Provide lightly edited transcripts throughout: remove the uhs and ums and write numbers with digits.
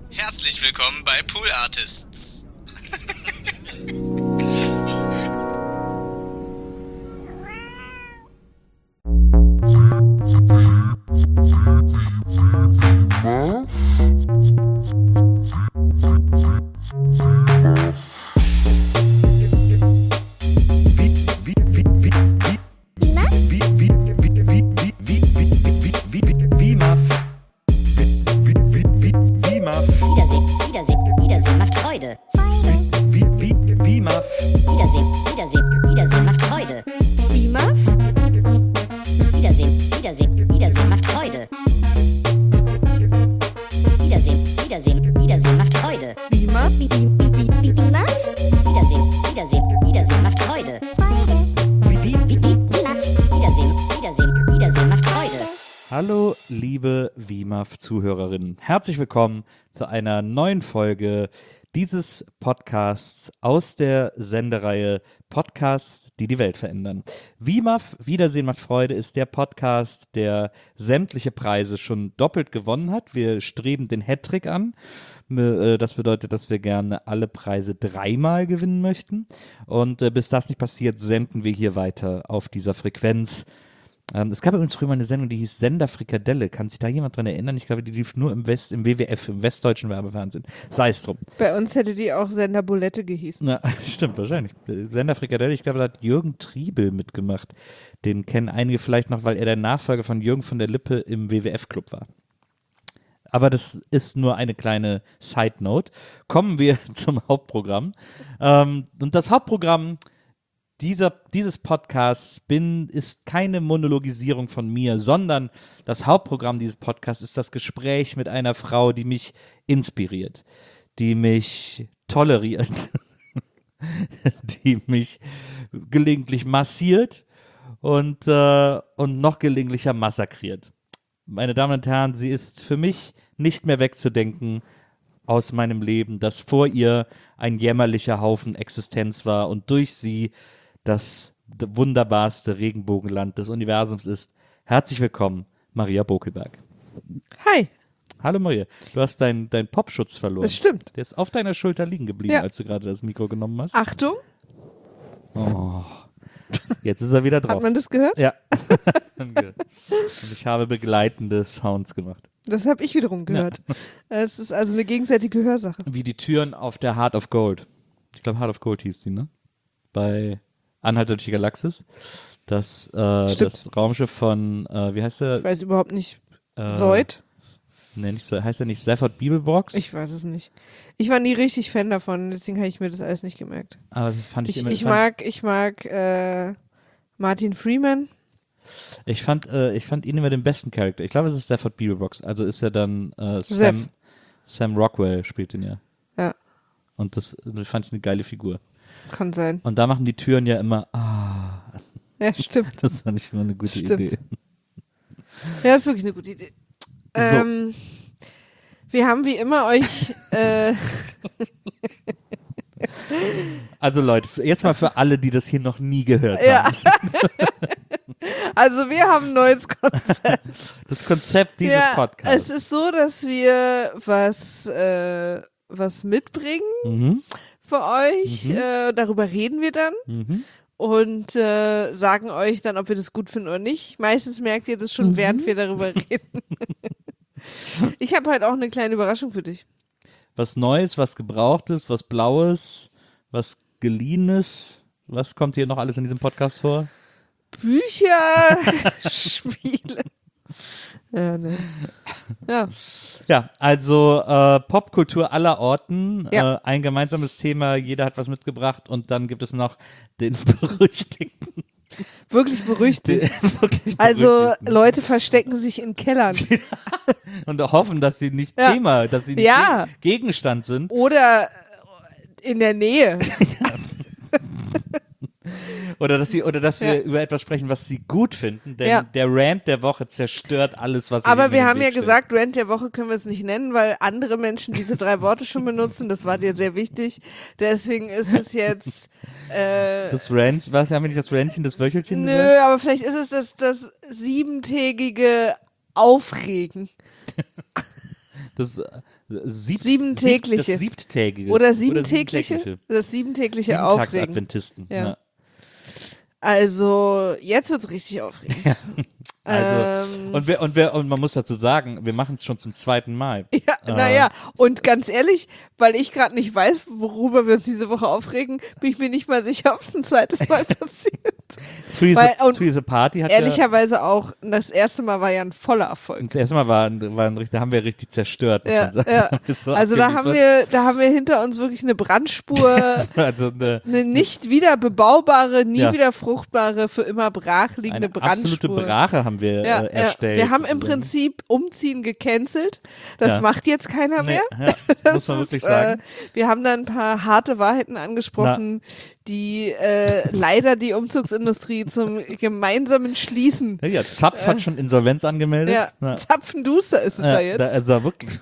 Herzlich willkommen bei Pool Artists. Wiedersehen macht Freude. Wiedersehen macht Freude. WIMAF? Wiedersehen macht Freude. Wiedersehen macht Freude. WIMAF? Wiedersehen macht Freude. Wiedersehen macht Freude. Hallo, liebe WIMAF-Zuhörerinnen. Herzlich willkommen zu einer neuen Folge dieses Podcasts aus der Sendereihe Podcasts, die die Welt verändern. WIMAF, Wiedersehen macht Freude, ist der Podcast, der sämtliche Preise schon doppelt gewonnen hat. Wir streben den Hattrick an. Das bedeutet, dass wir gerne alle Preise 3-mal gewinnen möchten. Und bis das nicht passiert, senden wir hier weiter auf dieser Frequenz. Es gab übrigens früher mal eine Sendung, die hieß Sender Frikadelle. Kann sich da jemand dran erinnern? Ich glaube, die lief nur im WWF, im Westdeutschen Werbefernsehen. Sei es drum. Bei uns hätte die auch Sender Bulette gehießen. Na, stimmt, wahrscheinlich. Sender Frikadelle, ich glaube, da hat Jürgen Triebel mitgemacht. Den kennen einige vielleicht noch, weil er der Nachfolger von Jürgen von der Lippe im WWF-Club war. Aber das ist nur eine kleine Side-Note. Kommen wir zum Hauptprogramm. Und das Hauptprogramm dieses Podcasts ist keine Monologisierung von mir, sondern das Hauptprogramm dieses Podcasts ist das Gespräch mit einer Frau, die mich inspiriert, die mich toleriert, die mich gelegentlich massiert und noch gelegentlicher massakriert. Meine Damen und Herren, sie ist für mich nicht mehr wegzudenken aus meinem Leben, das vor ihr ein jämmerlicher Haufen Existenz war und durch sie das wunderbarste Regenbogenland des Universums ist. Herzlich willkommen, Maria Bokelberg. Hi. Hallo Maria, du hast deinen Popschutz verloren. Das stimmt. Der ist auf deiner Schulter liegen geblieben, Ja. als du gerade das Mikro genommen hast. Achtung, Oh. Jetzt ist er wieder drauf. hat man das gehört? Ja. Und ich habe begleitende Sounds gemacht. Das habe ich wiederum gehört. Es ist also eine gegenseitige Hörsache. Wie die Türen auf der Heart of Gold. Ich glaube, Heart of Gold hieß die, ne? Bei Anhalter durch die Galaxis. Das Raumschiff von, wie heißt der? Ich weiß überhaupt nicht. Zoid? Nee, nicht so. Heißt der nicht Stafford Beeblebrox? Ich weiß es nicht. Ich war nie richtig Fan davon, deswegen habe ich mir das alles nicht gemerkt. Aber das fand ich immer. Ich mag Martin Freeman. Ich fand ihn immer den besten Charakter. Ich glaube, es ist Stafford Beeblebrox. Also ist er dann Sam Rockwell spielt ihn ja. Ja, Und das fand ich eine geile Figur. kann sein. Und da machen die Türen ja immer, Ja, stimmt. das fand ich immer eine gute Stimmt. Idee. Ja, das ist wirklich eine gute Idee. Wir haben wie immer euch Also Leute, jetzt mal für alle, die das hier noch nie gehört Ja. haben. Also wir haben ein neues Konzept. Das Konzept dieses Podcasts. Es ist so, dass wir was mitbringen Mhm. für euch. Darüber reden wir dann Mhm. und sagen euch dann, ob wir das gut finden oder nicht. Meistens merkt ihr das schon, während wir darüber reden. Ich habe halt auch eine kleine Überraschung für dich. Was Neues, was Gebrauchtes, was Blaues, was Geliehenes. Was kommt hier noch alles in diesem Podcast vor? Bücher, Spiele. Ja, ne. Ja. Ja, also Popkultur aller Orten, Ja. ein gemeinsames Thema, jeder hat was mitgebracht und dann gibt es noch den berüchtigten. Wirklich berüchtigt. Wirklich Also berüchtigten. Leute verstecken sich in Kellern. Und hoffen, dass sie nicht Ja. Thema, dass sie nicht Ja. Gegenstand sind. Oder in der Nähe. Oder dass wir Ja. über etwas sprechen, was sie gut finden, denn Ja. der Rant der Woche zerstört alles, was Aber ihnen wir im haben Weg ja steht. gesagt, Rant der Woche können wir es nicht nennen, weil andere Menschen diese 3 Worte schon benutzen. Das war dir sehr wichtig. Deswegen ist es jetzt Das Rant, was haben wir nicht das Rantchen, das Wöchelchen nö, gesagt? aber vielleicht ist es das 7-tägige Aufregen. Das Siebentägliche. Das siebtägige. Oder siebentägliche? Das siebentägliche Aufregen. Siebentagsadventisten. Ja. Also, jetzt wird's richtig aufregend. Und man muss dazu sagen, wir machen es schon zum 2. Mal. Ja, naja, und ganz ehrlich, weil ich gerade nicht weiß, worüber wir uns diese Woche aufregen, bin ich mir nicht mal sicher, ob es ein zweites Mal passiert. Three is a Party hat ehrlicherweise auch, das erste Mal war ja ein voller Erfolg. Das erste Mal da haben wir richtig zerstört. Muss man sagen. Ja. So also da haben wir hinter uns wirklich eine Brandspur, also eine nicht wieder bebaubare, nie wieder fruchtbare, für immer brachliegende eine Brandspur. absolute Brache haben wir erstellt. Wir haben im Prinzip Umziehen gecancelt. Das macht jetzt keiner mehr. Ja, muss man wirklich sagen. Wir haben da ein paar harte Wahrheiten angesprochen, die leider die Umzugsindustrie zum gemeinsamen Schließen. Ja, Zapf hat schon Insolvenz angemeldet. Ja. Zapfenduster ist es da jetzt. Da ist er wirklich.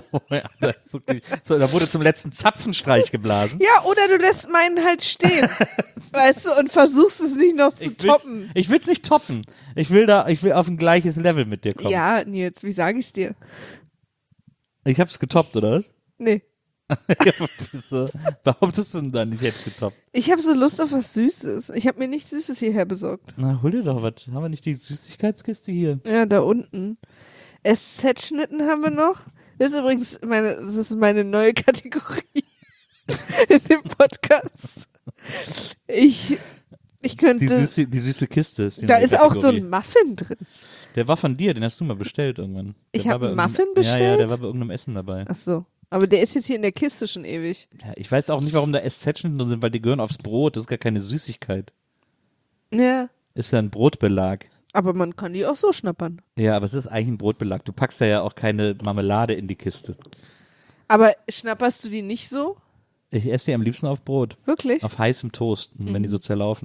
Da wurde zum letzten Zapfenstreich geblasen. Ja, oder du lässt meinen halt stehen. Weißt du, und versuchst es nicht noch zu toppen. Ich will es nicht toppen. Ich will auf ein gleiches Level mit dir kommen. Ja, Nils, wie sage ich's dir? Ich hab's getoppt, oder was? Nee. Behauptest du denn dann, ich hätte es getoppt? Ich habe so Lust auf was Süßes. Ich habe mir nichts Süßes hierher besorgt. Na, hol dir doch was. Haben wir nicht die Süßigkeitskiste hier? Ja, da unten. SZ-Schnitten haben wir noch. Das ist übrigens meine neue Kategorie in dem Podcast. Ich könnte. Die süße Kiste ist die Da neue ist auch Kategorie. so ein Muffin drin. Der war von dir, den hast du mal bestellt irgendwann. Ich habe einen Muffin bestellt? Ja, der war bei irgendeinem Essen dabei. Ach so. Aber der ist jetzt hier in der Kiste schon ewig. Ja, ich weiß auch nicht, warum da SZ-Schnitten drin sind, weil die gehören aufs Brot. Das ist gar keine Süßigkeit. Ja. Ist ja ein Brotbelag. Aber man kann die auch so schnappern. Ja, aber es ist eigentlich ein Brotbelag. Du packst da ja auch keine Marmelade in die Kiste. Aber schnapperst du die nicht so? Ich esse die am liebsten auf Brot. Wirklich? Auf heißem Toast, wenn die so zerlaufen.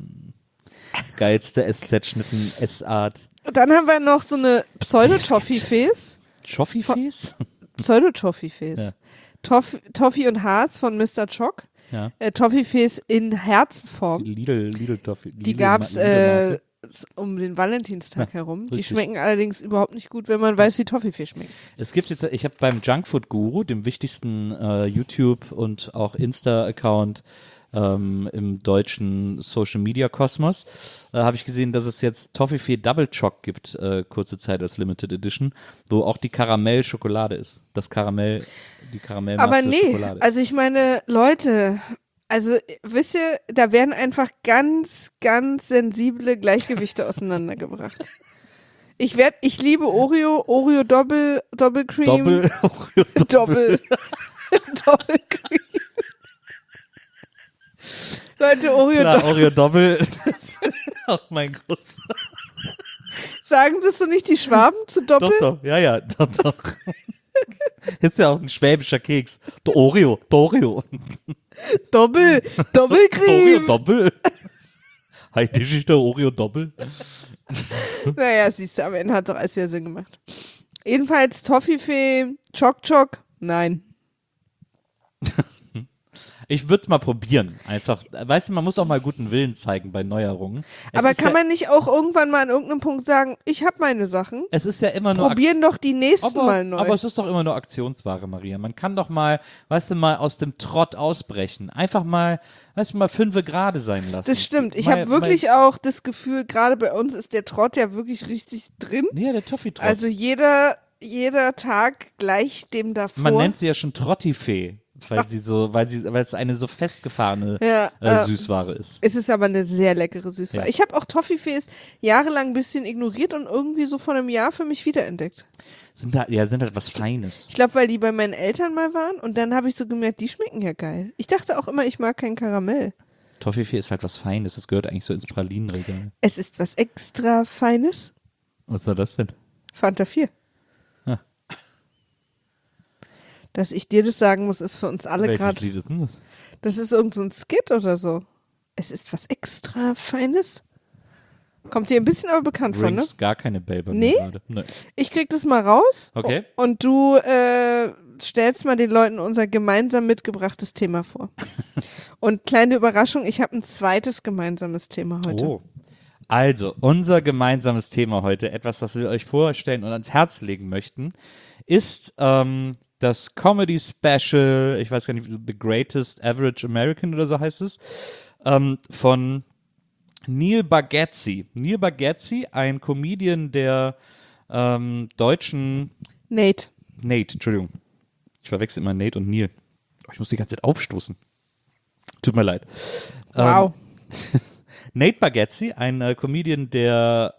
Geilste SZ-Schnitten-Essart. Dann haben wir noch so eine Pseudo-Toffee-Fes. Toffee-Fes? Pseudo-Toffee-Fes. Ja. Toffee und Harz von Mr. Choc. Ja. Toffee-Fes in Herzenform. Lidl-Toffee. Die gab's um den Valentinstag herum. Die richtig. schmecken allerdings überhaupt nicht gut, wenn man weiß, wie Toffee-Fee schmeckt. Es gibt jetzt, ich habe beim Junkfood-Guru, dem wichtigsten YouTube- und auch Insta-Account im deutschen Social-Media-Kosmos, habe ich gesehen, dass es jetzt Toffee-Fee Double Choc gibt, kurze Zeit als Limited Edition, wo auch die Karamell-Schokolade ist. Die Karamellmasse Aber nee, Schokolade. also ich meine, Leute, also wisst ihr, da werden einfach ganz, ganz sensible Gleichgewichte auseinandergebracht. Ich liebe Oreo Doppel Cream. Oreo Doppel Cream. Leute, Oreo Doppel ist auch mein großer. Sagen das so nicht die Schwaben zu Doppel? Doch. Ist ja auch ein schwäbischer Keks. Der Oreo. Doppelcreme. Oreo Doppel. Heute ist der Oreo Doppel. Naja, siehst du, am Ende hat doch alles wieder Sinn gemacht. Jedenfalls Toffee-Fee, Choc, nein. Ich würde es mal probieren. Einfach, weißt du, man muss auch mal guten Willen zeigen bei Neuerungen. Aber kann man nicht auch irgendwann mal an irgendeinem Punkt sagen, ich habe meine Sachen? Es ist ja immer nur Probieren doch die nächsten mal neu. Aber es ist doch immer nur Aktionsware, Maria. Man kann doch mal, weißt du, mal aus dem Trott ausbrechen. Einfach mal, weißt du, mal 5 Grade sein lassen. Das stimmt. Ich habe wirklich auch das Gefühl, gerade bei uns ist der Trott ja wirklich richtig drin. Ja, der Toffee-Trott. Also jeder Tag gleicht dem davor. Man nennt sie ja schon Trottifee. Weil es eine so festgefahrene Süßware ist. Es ist aber eine sehr leckere Süßware. Ja. Ich habe auch Toffee-Fees jahrelang ein bisschen ignoriert und irgendwie so vor einem Jahr für mich wiederentdeckt. Sind halt was Feines. Ich glaube, weil die bei meinen Eltern mal waren und dann habe ich so gemerkt, die schmecken ja geil. Ich dachte auch immer, ich mag kein Karamell. Toffee ist halt was Feines. Das gehört eigentlich so ins Pralinenregal. Es ist was extra Feines. Was war das denn? Fanta 4. Dass ich dir das sagen muss, ist für uns alle Welches gerade. Lied ist denn das? Das ist irgend so ein Skit oder so. Es ist was extra Feines. Kommt dir ein bisschen aber bekannt vor, ne? Rings gar keine Bell bei Nee? mir gerade. Nee. Ich krieg das mal raus. Okay. Und du stellst mal den Leuten unser gemeinsam mitgebrachtes Thema vor. Und kleine Überraschung, ich habe ein zweites gemeinsames Thema heute. Oh. Also, unser gemeinsames Thema heute, etwas, was wir euch vorstellen und ans Herz legen möchten, ist das Comedy Special, ich weiß gar nicht, The Greatest Average American oder so heißt es, von Neil Bargatze. Neil Bargatze, ein Comedian der deutschen Nate. Entschuldigung. Ich verwechsel immer Nate und Neil. Oh, ich muss die ganze Zeit aufstoßen. Tut mir leid. Wow. Nate Bargatze, ein Comedian, der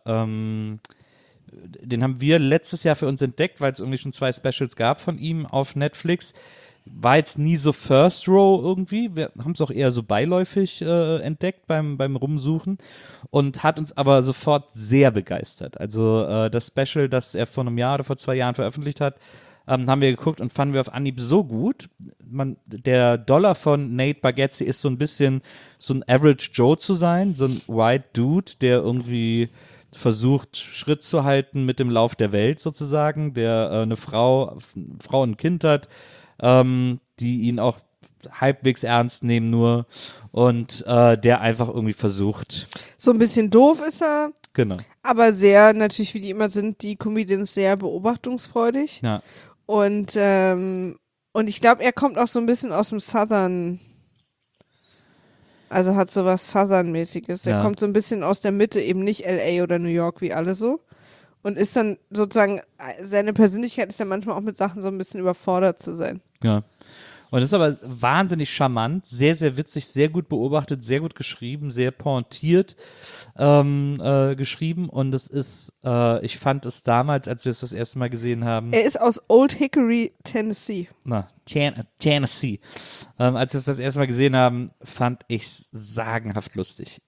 den haben wir letztes Jahr für uns entdeckt, weil es irgendwie schon 2 Specials gab von ihm auf Netflix. War jetzt nie so First Row irgendwie. Wir haben es auch eher so beiläufig entdeckt beim Rumsuchen und hat uns aber sofort sehr begeistert. Also das Special, das er vor einem Jahr oder vor 2 Jahren veröffentlicht hat, haben wir geguckt und fanden wir auf Anhieb so gut. Der Dollar von Nate Bargatze ist so ein bisschen so ein Average Joe zu sein, so ein White Dude, der irgendwie versucht, Schritt zu halten mit dem Lauf der Welt sozusagen, der eine Frau und ein Kind hat, die ihn auch halbwegs ernst nehmen nur und der einfach irgendwie versucht. So ein bisschen doof ist er, Genau. aber sehr, natürlich wie die immer sind, die Comedians sehr beobachtungsfreudig. Ja. Und ich glaube, er kommt auch so ein bisschen aus dem Southern, also hat so was Southern-mäßiges. Der Ja. kommt so ein bisschen aus der Mitte, eben nicht LA oder New York wie alle so. Und ist dann sozusagen, seine Persönlichkeit ist ja manchmal auch mit Sachen so ein bisschen überfordert zu sein. Ja. Und das ist aber wahnsinnig charmant, sehr, sehr witzig, sehr gut beobachtet, sehr gut geschrieben, sehr pointiert geschrieben. Und es ist, ich fand es damals, als wir es das erste Mal gesehen haben. Er ist aus Old Hickory, Tennessee. Tennessee. Als wir es das erste Mal gesehen haben, fand ich es sagenhaft lustig.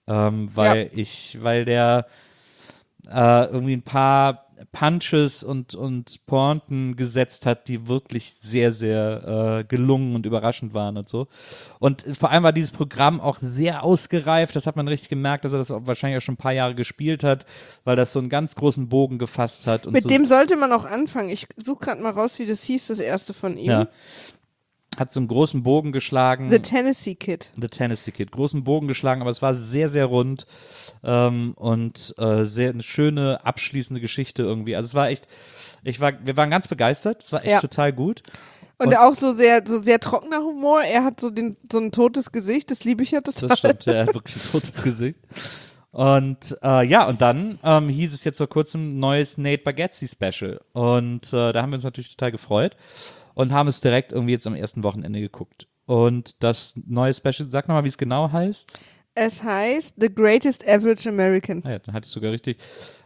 Weil der irgendwie ein paar Punches und Pointen gesetzt hat, die wirklich sehr, sehr gelungen und überraschend waren und so. Und vor allem war dieses Programm auch sehr ausgereift. Das hat man richtig gemerkt, dass er das wahrscheinlich auch schon ein paar Jahre gespielt hat, weil das so einen ganz großen Bogen gefasst hat. Und Mit so, dem sollte man auch anfangen. Ich suche gerade mal raus, wie das hieß, das erste von ihm. ja, hat so einen großen Bogen geschlagen. The Tennessee Kid. The Tennessee Kid. Großen Bogen geschlagen, aber es war sehr, sehr rund und sehr eine schöne, abschließende Geschichte irgendwie. Also es war echt, wir waren ganz begeistert. Es war echt total gut. Und auch so sehr trockener Humor. Er hat so ein totes Gesicht, das liebe ich ja total. Das stimmt, er hat wirklich ein totes Gesicht. Und und dann hieß es jetzt vor kurzem neues Nate Bargatze Special. Und da haben wir uns natürlich total gefreut und haben es direkt irgendwie jetzt am ersten Wochenende geguckt. Und das neue Special, sag nochmal, wie es genau heißt. Es heißt The Greatest Average American. Ah ja, dann hatte ich sogar richtig.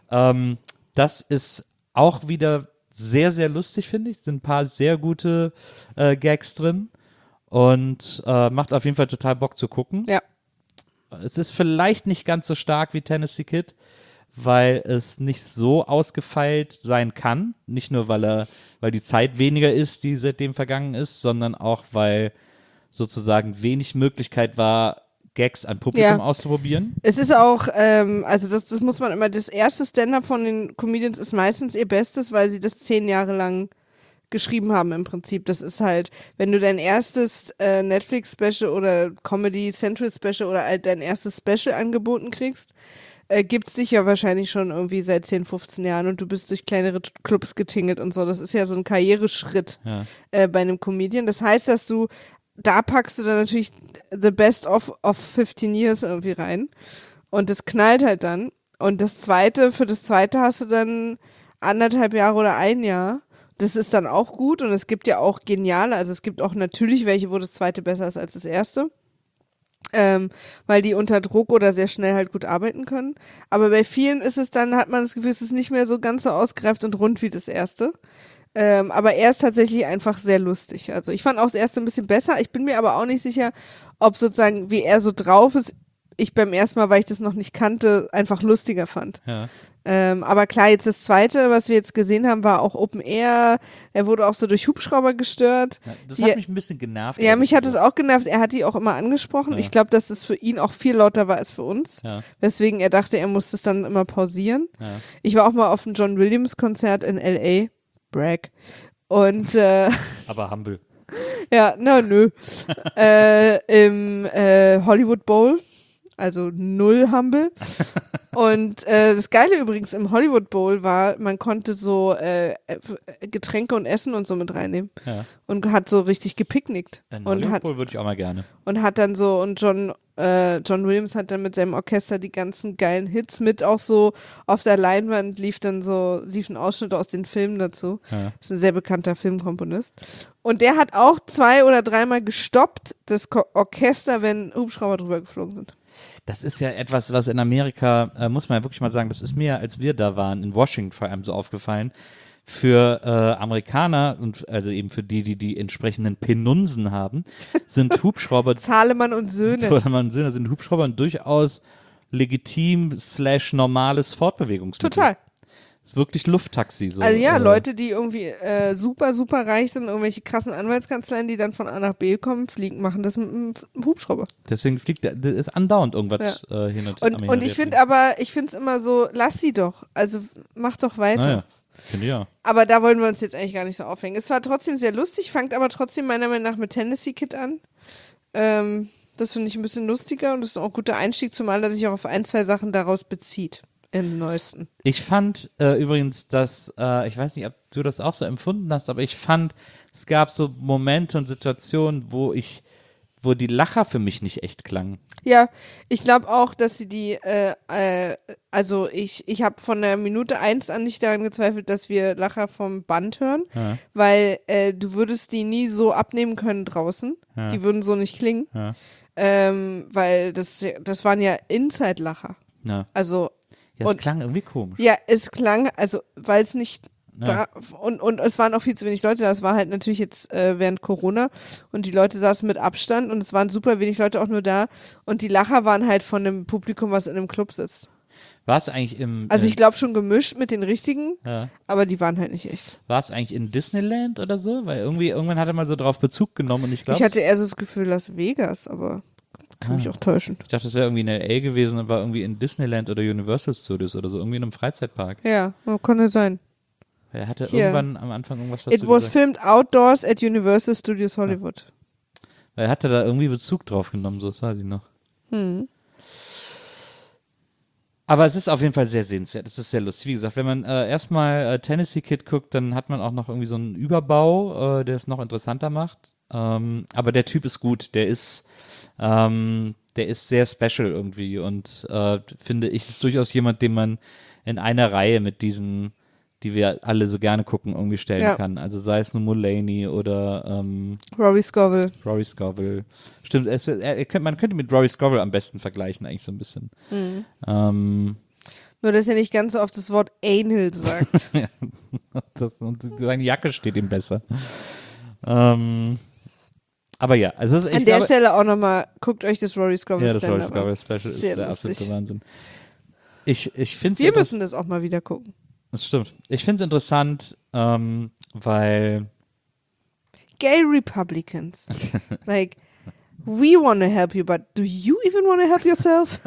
Das ist auch wieder sehr, sehr lustig, finde ich. Sind ein paar sehr gute Gags drin und macht auf jeden Fall total Bock zu gucken. Ja. Es ist vielleicht nicht ganz so stark wie Tennessee Kid, weil es nicht so ausgefeilt sein kann. Nicht nur, weil die Zeit weniger ist, die seitdem vergangen ist, sondern auch, weil sozusagen wenig Möglichkeit war, Gags an Publikum auszuprobieren. Es ist auch, also das muss man immer, das erste Stand-up von den Comedians ist meistens ihr Bestes, weil sie das 10 Jahre lang geschrieben haben im Prinzip. Das ist halt, wenn du dein erstes Netflix-Special oder Comedy Central Special oder halt dein erstes Special angeboten kriegst, gibt's dich ja wahrscheinlich schon irgendwie seit 10, 15 Jahren und du bist durch kleinere Clubs getingelt und so. Das ist ja so ein Karriereschritt bei einem Comedian. Das heißt, dass da packst du dann natürlich the best of 15 years irgendwie rein und das knallt halt dann. Und für das zweite hast du dann 1,5 Jahre oder 1 Jahr. Das ist dann auch gut und es gibt ja auch geniale, also es gibt auch natürlich welche, wo das zweite besser ist als das erste. Weil die unter Druck oder sehr schnell halt gut arbeiten können. Aber bei vielen ist es dann, hat man das Gefühl, es ist nicht mehr so ganz so ausgereift und rund wie das erste. Aber er ist tatsächlich einfach sehr lustig. Also ich fand auch das erste ein bisschen besser. Ich bin mir aber auch nicht sicher, ob sozusagen, wie er so drauf ist, ich beim ersten Mal, weil ich das noch nicht kannte, einfach lustiger fand. Ja. Aber klar, jetzt das zweite, was wir jetzt gesehen haben, war auch Open Air. Er wurde auch so durch Hubschrauber gestört. Ja, das hat mich ein bisschen genervt. Ja, mich hat es auch genervt. Er hat die auch immer angesprochen. Ja. Ich glaube, dass das für ihn auch viel lauter war als für uns. Ja. Weswegen er dachte, er muss das dann immer pausieren. Ja. Ich war auch mal auf einem John Williams Konzert in L.A. Bragg. Und Aber humble. ja, nö. Im Hollywood Bowl. Also 0 humble. Und das Geile übrigens im Hollywood Bowl war, man konnte so Getränke und Essen und so mit reinnehmen. Ja. Und hat so richtig gepicknickt. Und hat, würde ich auch mal gerne. und hat dann so, und John Williams hat dann mit seinem Orchester die ganzen geilen Hits mit, auch so auf der Leinwand liefen Ausschnitte aus den Filmen dazu. Ja. Das ist ein sehr bekannter Filmkomponist. Und der hat auch 2 oder 3 Mal gestoppt, das Orchester, wenn Hubschrauber drüber geflogen sind. Das ist ja etwas, was in Amerika, muss man ja wirklich mal sagen, das ist mir, als wir da waren, in Washington vor allem so aufgefallen, für Amerikaner und also eben für die entsprechenden Penunsen haben, sind Hubschrauber, Zahlemann und Söhne. sind Hubschrauber ein durchaus legitim / normales Fortbewegungsmittel. Total. Ist wirklich Lufttaxi. So. Also ja, Leute, die irgendwie super, super reich sind, irgendwelche krassen Anwaltskanzleien, die dann von A nach B kommen, machen das mit einem Hubschrauber. Deswegen fliegt der, das ist andauernd irgendwas hin Und ich finde es immer so, lass sie doch. Also mach doch weiter. Naja, finde ich ja. Aber da wollen wir uns jetzt eigentlich gar nicht so aufhängen. Es war trotzdem sehr lustig, fangt aber trotzdem meiner Meinung nach mit Tennessee Kid an. Das finde ich ein bisschen lustiger und das ist auch ein guter Einstieg, zumal er sich auch auf 1, 2 Sachen daraus bezieht. Im Neuesten. Ich fand übrigens, dass, ich weiß nicht, ob du das auch so empfunden hast, aber ich fand, es gab so Momente und Situationen, wo die Lacher für mich nicht echt klangen. Ja, ich glaube auch, dass sie also ich habe von der Minute 1 an nicht daran gezweifelt, dass wir Lacher vom Band hören, weil du würdest die nie so abnehmen können draußen. Ja. Die würden so nicht klingen, Ja. weil das waren ja Inside-Lacher. Ja. Also Ja, es und- klang irgendwie komisch. ja, es klang, also weil es nicht Ja. und es waren auch viel zu wenig Leute da. Es war halt natürlich jetzt während Corona und die Leute saßen mit Abstand und es waren super wenig Leute auch nur da und die Lacher waren halt von dem Publikum, was in einem Club sitzt. War es eigentlich Also ich glaube schon gemischt mit den richtigen, ja. aber die waren halt nicht echt. War es eigentlich in Disneyland oder so? Weil irgendwann hat er mal so drauf Bezug genommen und ich glaube, Ich hatte eher so das Gefühl Las Vegas, aber kann mich auch täuschen. ich dachte, das wäre irgendwie in L.A. gewesen und war irgendwie in Disneyland oder Universal Studios oder so, irgendwie in einem Freizeitpark. Ja, konnte sein. Er hatte Hier. irgendwann am Anfang irgendwas dazu It was gesagt. filmed outdoors at Universal Studios Hollywood. Weil er hatte da irgendwie Bezug drauf genommen, so das weiß ich noch. Aber es ist auf jeden Fall sehr sehenswert. Es ist sehr lustig. Wie gesagt, wenn man erstmal Tennessee Kid guckt, dann hat man auch noch irgendwie so einen Überbau, der es noch interessanter macht. Aber der Typ ist gut. Der ist sehr special irgendwie und finde ich, ist durchaus jemand, den man in einer Reihe mit diesen, die wir alle so gerne gucken, irgendwie stellen kann. Also sei es nur Mulaney oder Rory Scovel. Rory Scovel. Stimmt, man könnte mit Rory Scovel am besten vergleichen, eigentlich so ein bisschen. Nur, dass er nicht ganz so oft das Wort Anal sagt. Und seine Jacke steht ihm besser. Aber ja, also An der Stelle auch nochmal, guckt euch das Rory Scovel ja, das Rory Stand-up an. Scovel Special ist Sehr der lustig. absolute Wahnsinn. Ich finde Wir müssen das auch mal wieder gucken. Das stimmt. Ich finde es interessant, weil Gay Republicans. Like, we want to help you, but do you even want to help yourself?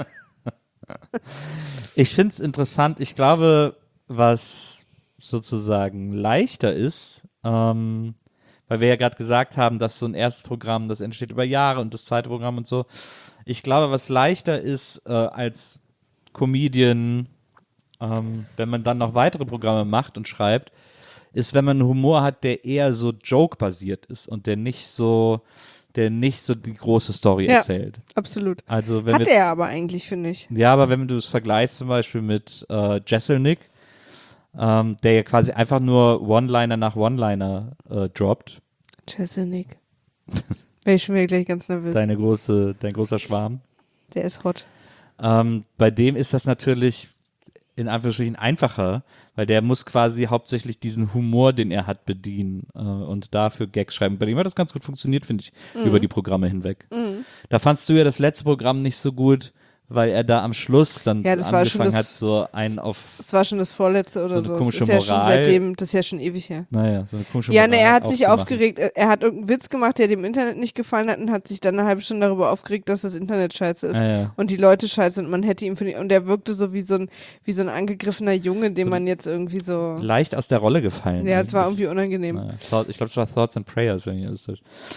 ich finde es interessant. Ich glaube, was sozusagen leichter ist, weil wir ja gerade gesagt haben, dass so ein erstes Programm, das entsteht über Jahre und das zweite Programm und so. Ich glaube, was leichter ist als Comedian, wenn man dann noch weitere Programme macht und schreibt, ist, wenn man einen Humor hat, der eher so Joke-basiert ist und der nicht so die große Story Ja. erzählt. Absolut. Also wenn Hat wir, er aber eigentlich, finde ich. ja, aber wenn du es vergleichst zum Beispiel mit Jesselnick, der ja quasi einfach nur One-Liner nach One-Liner droppt, Jeselnik. Wäre ich schon wieder gleich ganz nervös. dein großer Schwarm. Der ist hot. Bei dem ist das natürlich in Anführungsstrichen einfacher, weil der muss quasi hauptsächlich diesen Humor, den er hat, bedienen und dafür Gags schreiben. Bei dem hat das ganz gut funktioniert, finde ich, über die Programme hinweg. Da fandst du ja das letzte Programm nicht so gut, weil er da am Schluss dann Ja, das war schon angefangen das- hat, so einen auf, Das war schon das vorletzte oder So eine so. Das komische ist ja schon Moral. seitdem, das ist ja schon ewig her. naja, so eine komische Ja, ne, Moral er hat sich aufzumachen. aufgeregt, er hat irgendeinen Witz gemacht, der dem Internet nicht gefallen hat und hat sich dann eine halbe Stunde darüber aufgeregt, dass das Internet scheiße ist. Ja. Und die Leute scheiße und man hätte ihm und er wirkte so wie so ein angegriffener Junge, den man jetzt irgendwie so, Leicht aus der Rolle gefallen. ja, es war eigentlich. irgendwie unangenehm. Naja, ich glaube, es war Thoughts and Prayers, wenn ihr das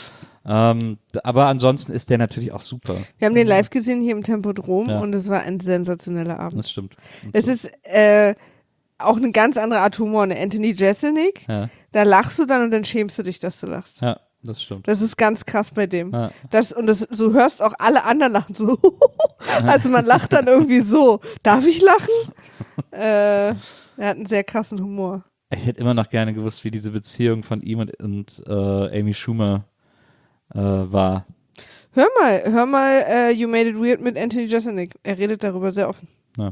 Aber ansonsten ist der natürlich auch super. Wir haben den live gesehen hier im Tempodrom Ja. und es war ein sensationeller Abend. Das stimmt. Es ist auch eine ganz andere Art Humor, eine Anthony Jeselnik. Ja, Da lachst du dann und dann schämst du dich, dass du lachst. ja, das stimmt. Das ist ganz krass bei dem. Ja. Du hörst auch alle anderen lachen so. Also man lacht dann irgendwie so. Darf ich lachen? Er hat einen sehr krassen Humor. Ich hätte immer noch gerne gewusst, wie diese Beziehung von ihm und Amy Schumer war. Hör mal You Made It Weird mit Anthony Jeselnik. Er redet darüber sehr offen.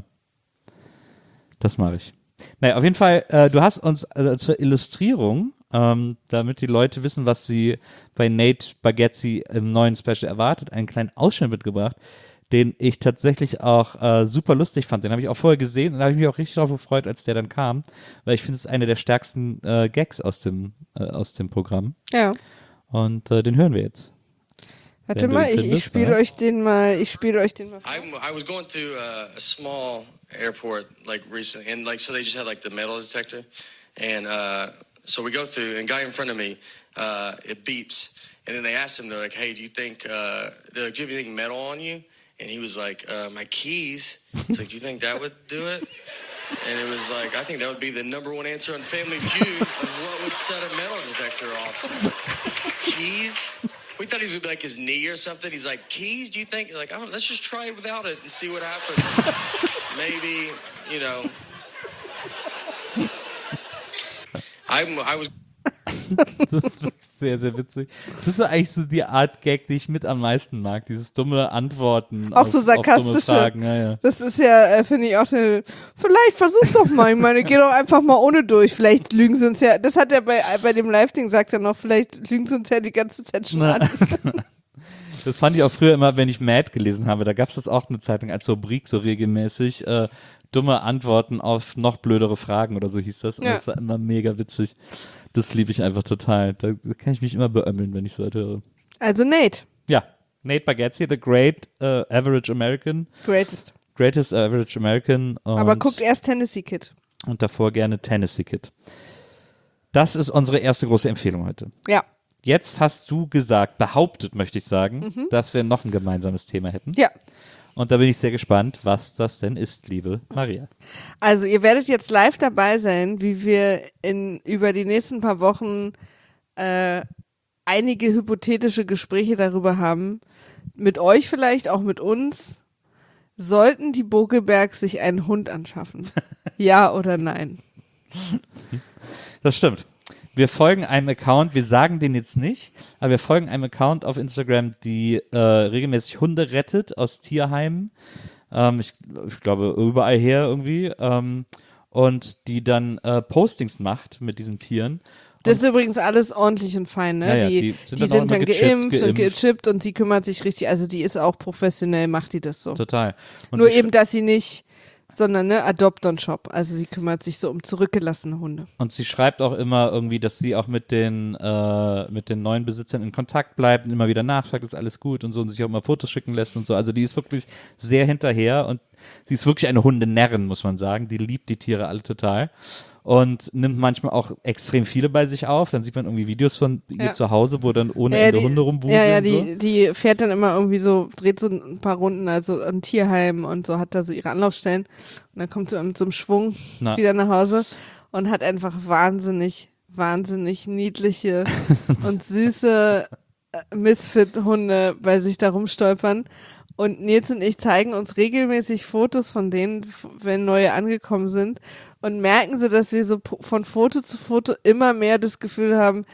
Das mache ich. Naja, auf jeden Fall, du hast uns zur Illustrierung, damit die Leute wissen, was sie bei Nate Bargatze im neuen Special erwartet, einen kleinen Ausschnitt mitgebracht, den ich tatsächlich auch super lustig fand. Den habe ich auch vorher gesehen und da habe ich mich auch richtig darauf gefreut, als der dann kam, weil ich finde, es ist eine der stärksten Gags aus dem Programm. Ja. Und den hören wir jetzt. Warte Wenn du mal, ihn ich findest, spiele ja. euch den mal. I was going through a small airport like recently, and like so they just had like the metal detector, and so we go through, and guy in front of me, it beeps, and then they asked him, they're like, "Hey, do you think do you have anything metal on you?" And he was like, "My keys." He's like, "Do you think that would do it?" And it was like, I think that would be the number one answer on Family Feud of what would set a metal detector off. Keys. We thought he was going to be like his knee or something. He's like, keys, do you think? Like, I don't know, let's just try it without it and see what happens. Maybe, you know. I was... Das ist wirklich sehr, sehr witzig. Das ist eigentlich so die Art Gag, die ich mit am meisten mag. Dieses dumme Antworten Auch so auf dumme sarkastische. Fragen. Ja. Das ist ja, finde ich auch eine. Vielleicht versuch's doch mal. Ich meine, geh doch einfach mal ohne durch. Vielleicht lügen sie uns ja. Das hat er bei dem Live-Ding sagt er noch. Vielleicht lügen sie uns ja die ganze Zeit schon an. Das fand ich auch früher immer, wenn ich Mad gelesen habe. Da gab es das auch eine Zeit lang als Rubrik so regelmäßig. Dumme Antworten auf noch blödere Fragen oder so hieß das. Und Ja. das war immer mega witzig. Das liebe ich einfach total. Da kann ich mich immer beömmeln, wenn ich so höre. Also Nate. Ja, Nate Bargatze, the great average American. Greatest. Greatest average American. Und, Aber guckt erst Tennessee Kid. und davor gerne Tennessee Kid. Das ist unsere erste große Empfehlung heute. Ja. Jetzt hast du behauptet, möchte ich sagen, dass wir noch ein gemeinsames Thema hätten. Ja. Und da bin ich sehr gespannt, was das denn ist, liebe Maria. Also ihr werdet jetzt live dabei sein, wie wir über die nächsten paar Wochen einige hypothetische Gespräche darüber haben. Mit euch vielleicht, auch mit uns. Sollten die Bokelbergs sich einen Hund anschaffen? Ja oder nein? Das stimmt. Wir folgen einem Account, wir sagen den jetzt nicht, aber wir folgen einem Account auf Instagram, die regelmäßig Hunde rettet aus Tierheimen. Ich glaube, überall her irgendwie. Und die dann Postings macht mit diesen Tieren. Das ist übrigens alles ordentlich und fein, ne? Ja, ja, die die sind, sind dann auch immer dann gechippt, und gechippt und sie kümmert sich richtig, also die ist auch professionell, macht die das so. Total. Und Nur sie eben, dass sie nicht, sondern ne, Adopt on Shop, also sie kümmert sich so um zurückgelassene Hunde. Und sie schreibt auch immer irgendwie, dass sie auch mit den neuen Besitzern in Kontakt bleibt und immer wieder nachfragt, ist alles gut und so und sich auch immer Fotos schicken lässt und so. Also die ist wirklich sehr hinterher und sie ist wirklich eine Hundenärrin, muss man sagen. Die liebt die Tiere alle total und nimmt manchmal auch extrem viele bei sich auf. Dann sieht man irgendwie Videos von ihr zu Hause, wo dann ohne Ende Hunde rumwuseln. Ja, und so. die fährt dann immer irgendwie so, dreht so ein paar Runden, also an Tierheim und so, hat da so ihre Anlaufstellen und dann kommt sie mit so einem Schwung wieder nach Hause und hat einfach wahnsinnig niedliche und süße Misfit-Hunde bei sich da rumstolpern. Und Nils und ich zeigen uns regelmäßig Fotos von denen, wenn neue angekommen sind und merken so, dass wir so von Foto zu Foto immer mehr das Gefühl haben,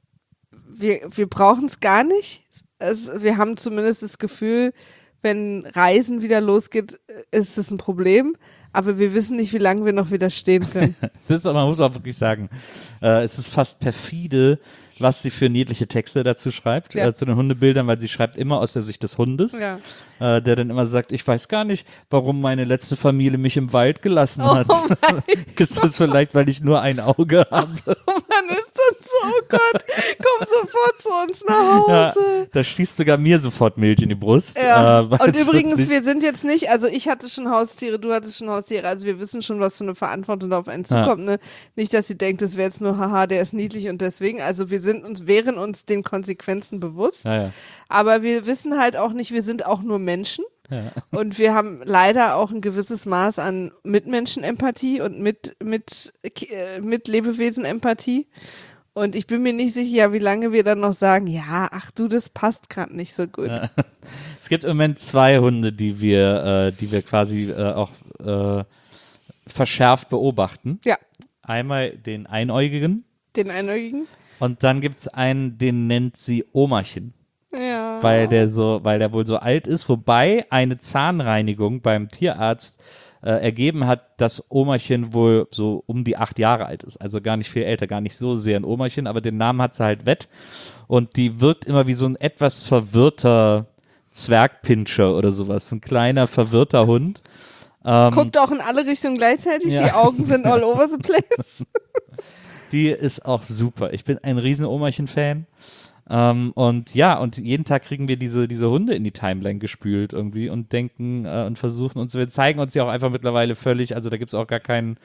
wir brauchen es gar nicht. Wir haben zumindest das Gefühl, wenn Reisen wieder losgeht, ist es ein Problem. Aber wir wissen nicht, wie lange wir noch wieder stehen können. Es ist, man muss auch wirklich sagen, es ist fast perfide, was sie für niedliche Texte dazu schreibt, zu den Hundebildern, weil sie schreibt immer aus der Sicht des Hundes, der dann immer sagt, ich weiß gar nicht, warum meine letzte Familie mich im Wald gelassen hat. Ist das vielleicht, weil ich nur ein Auge habe? Man ist das oh Gott, komm sofort zu uns nach Ja, Hause. da schießt sogar mir sofort Milch in die Brust. Ja. weil Und es übrigens, wirklich- wir sind jetzt nicht, also ich hatte schon Haustiere, du hattest schon Haustiere, also wir wissen schon, was für eine Verantwortung da auf einen zukommt. Ne? Nicht, dass sie denkt, das wäre jetzt nur, haha, der ist niedlich und deswegen, also wären uns den Konsequenzen bewusst, Ja. aber wir wissen halt auch nicht, wir sind auch nur Menschen. Ja. Und wir haben leider auch ein gewisses Maß an Mitmenschenempathie und mit Lebewesen-Empathie. Und ich bin mir nicht sicher, wie lange wir dann noch sagen, ja, ach du, das passt gerade nicht so gut. Ja. Es gibt im Moment 2 Hunde, die wir quasi auch verschärft beobachten. Ja, Einmal den Einäugigen den Einäugigen. und dann gibt es einen, den nennt sie Omachen. Ja. Weil der wohl so alt ist, wobei eine Zahnreinigung beim Tierarzt ergeben hat, dass Omachen wohl so um die 8 Jahre alt ist. Also gar nicht viel älter, gar nicht so sehr ein Omachen, aber den Namen hat sie halt Wett. Und die wirkt immer wie so ein etwas verwirrter Zwergpinscher oder sowas. Ein kleiner, verwirrter Hund. Guckt auch in alle Richtungen gleichzeitig, Ja. die Augen sind all over the place. Die ist auch super. Ich bin ein riesen Omachen-Fan. Und jeden Tag kriegen wir diese Hunde in die Timeline gespült irgendwie und denken und versuchen uns, wir zeigen uns ja auch einfach mittlerweile völlig, also da gibt es auch gar keine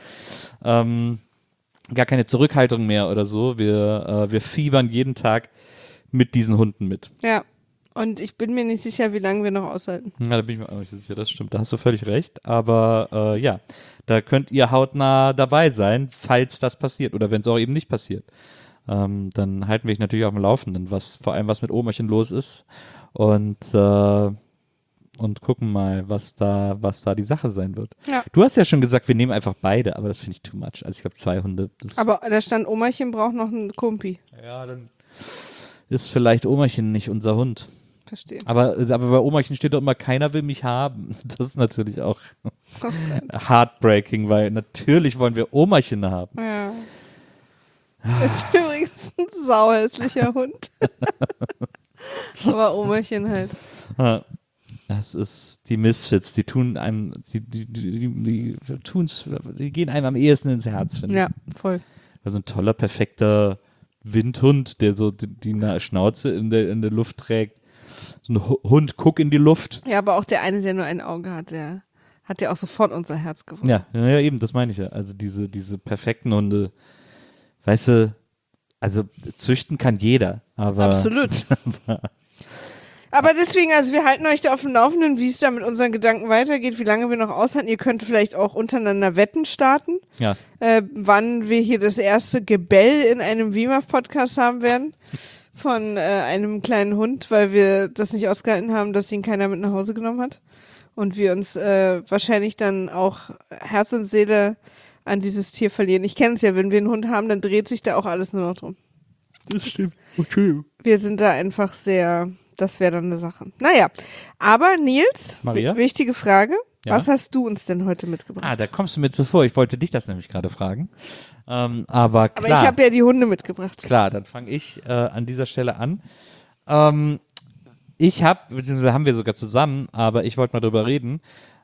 Zurückhaltung mehr oder so. Wir fiebern jeden Tag mit diesen Hunden mit. Ja. Und ich bin mir nicht sicher, wie lange wir noch aushalten. Ja, da bin ich mir auch nicht sicher, das stimmt, da hast du völlig recht. Aber da könnt ihr hautnah dabei sein, falls das passiert oder wenn es auch eben nicht passiert. Dann halten wir euch natürlich auf dem Laufenden, vor allem was mit Omachen los ist und gucken mal, was da die Sache sein wird. Ja. Du hast ja schon gesagt, wir nehmen einfach beide, aber das finde ich too much. Also ich glaube 2 Hunde. Aber da stand, Omachen braucht noch einen Kumpi. Ja, dann ist vielleicht Omachen nicht unser Hund. Verstehe. Aber bei Omachen steht doch immer, keiner will mich haben. Das ist natürlich auch heartbreaking, weil natürlich wollen wir Omachen haben. Ja. Ist übrigens ein sauhässlicher Hund. Aber Omachen halt. Das ist die Misfits, die tun einem, die gehen einem am ehesten ins Herz, finde ich. Ja, voll. Also ein toller, perfekter Windhund, der so die Schnauze in der Luft trägt. So ein Hund, guck in die Luft. Ja, aber auch der eine, der nur ein Auge hat, der hat ja auch sofort unser Herz gewonnen. Ja, eben, das meine ich ja. Also diese perfekten Hunde, weißt du, also züchten kann jeder, aber Absolut. Aber deswegen, also wir halten euch da auf dem Laufenden, wie es da mit unseren Gedanken weitergeht, wie lange wir noch aushalten. Ihr könnt vielleicht auch untereinander Wetten starten, ja. wann wir hier das erste Gebell in einem WIMAF-Podcast haben werden von einem kleinen Hund, weil wir das nicht ausgehalten haben, dass ihn keiner mit nach Hause genommen hat. Und wir uns wahrscheinlich dann auch Herz und Seele an dieses Tier verlieren. Ich kenne es ja, wenn wir einen Hund haben, dann dreht sich da auch alles nur noch drum. Das stimmt. Okay. Wir sind da einfach sehr, das wäre dann eine Sache. Naja, aber Nils, Maria? wichtige Frage, Ja? was hast du uns denn heute mitgebracht? Da kommst du mir zuvor. Ich wollte dich das nämlich gerade fragen. Aber klar. Aber ich habe ja die Hunde mitgebracht. Klar, dann fange ich an dieser Stelle an. Beziehungsweise haben wir sogar zusammen, aber ich wollte mal drüber reden.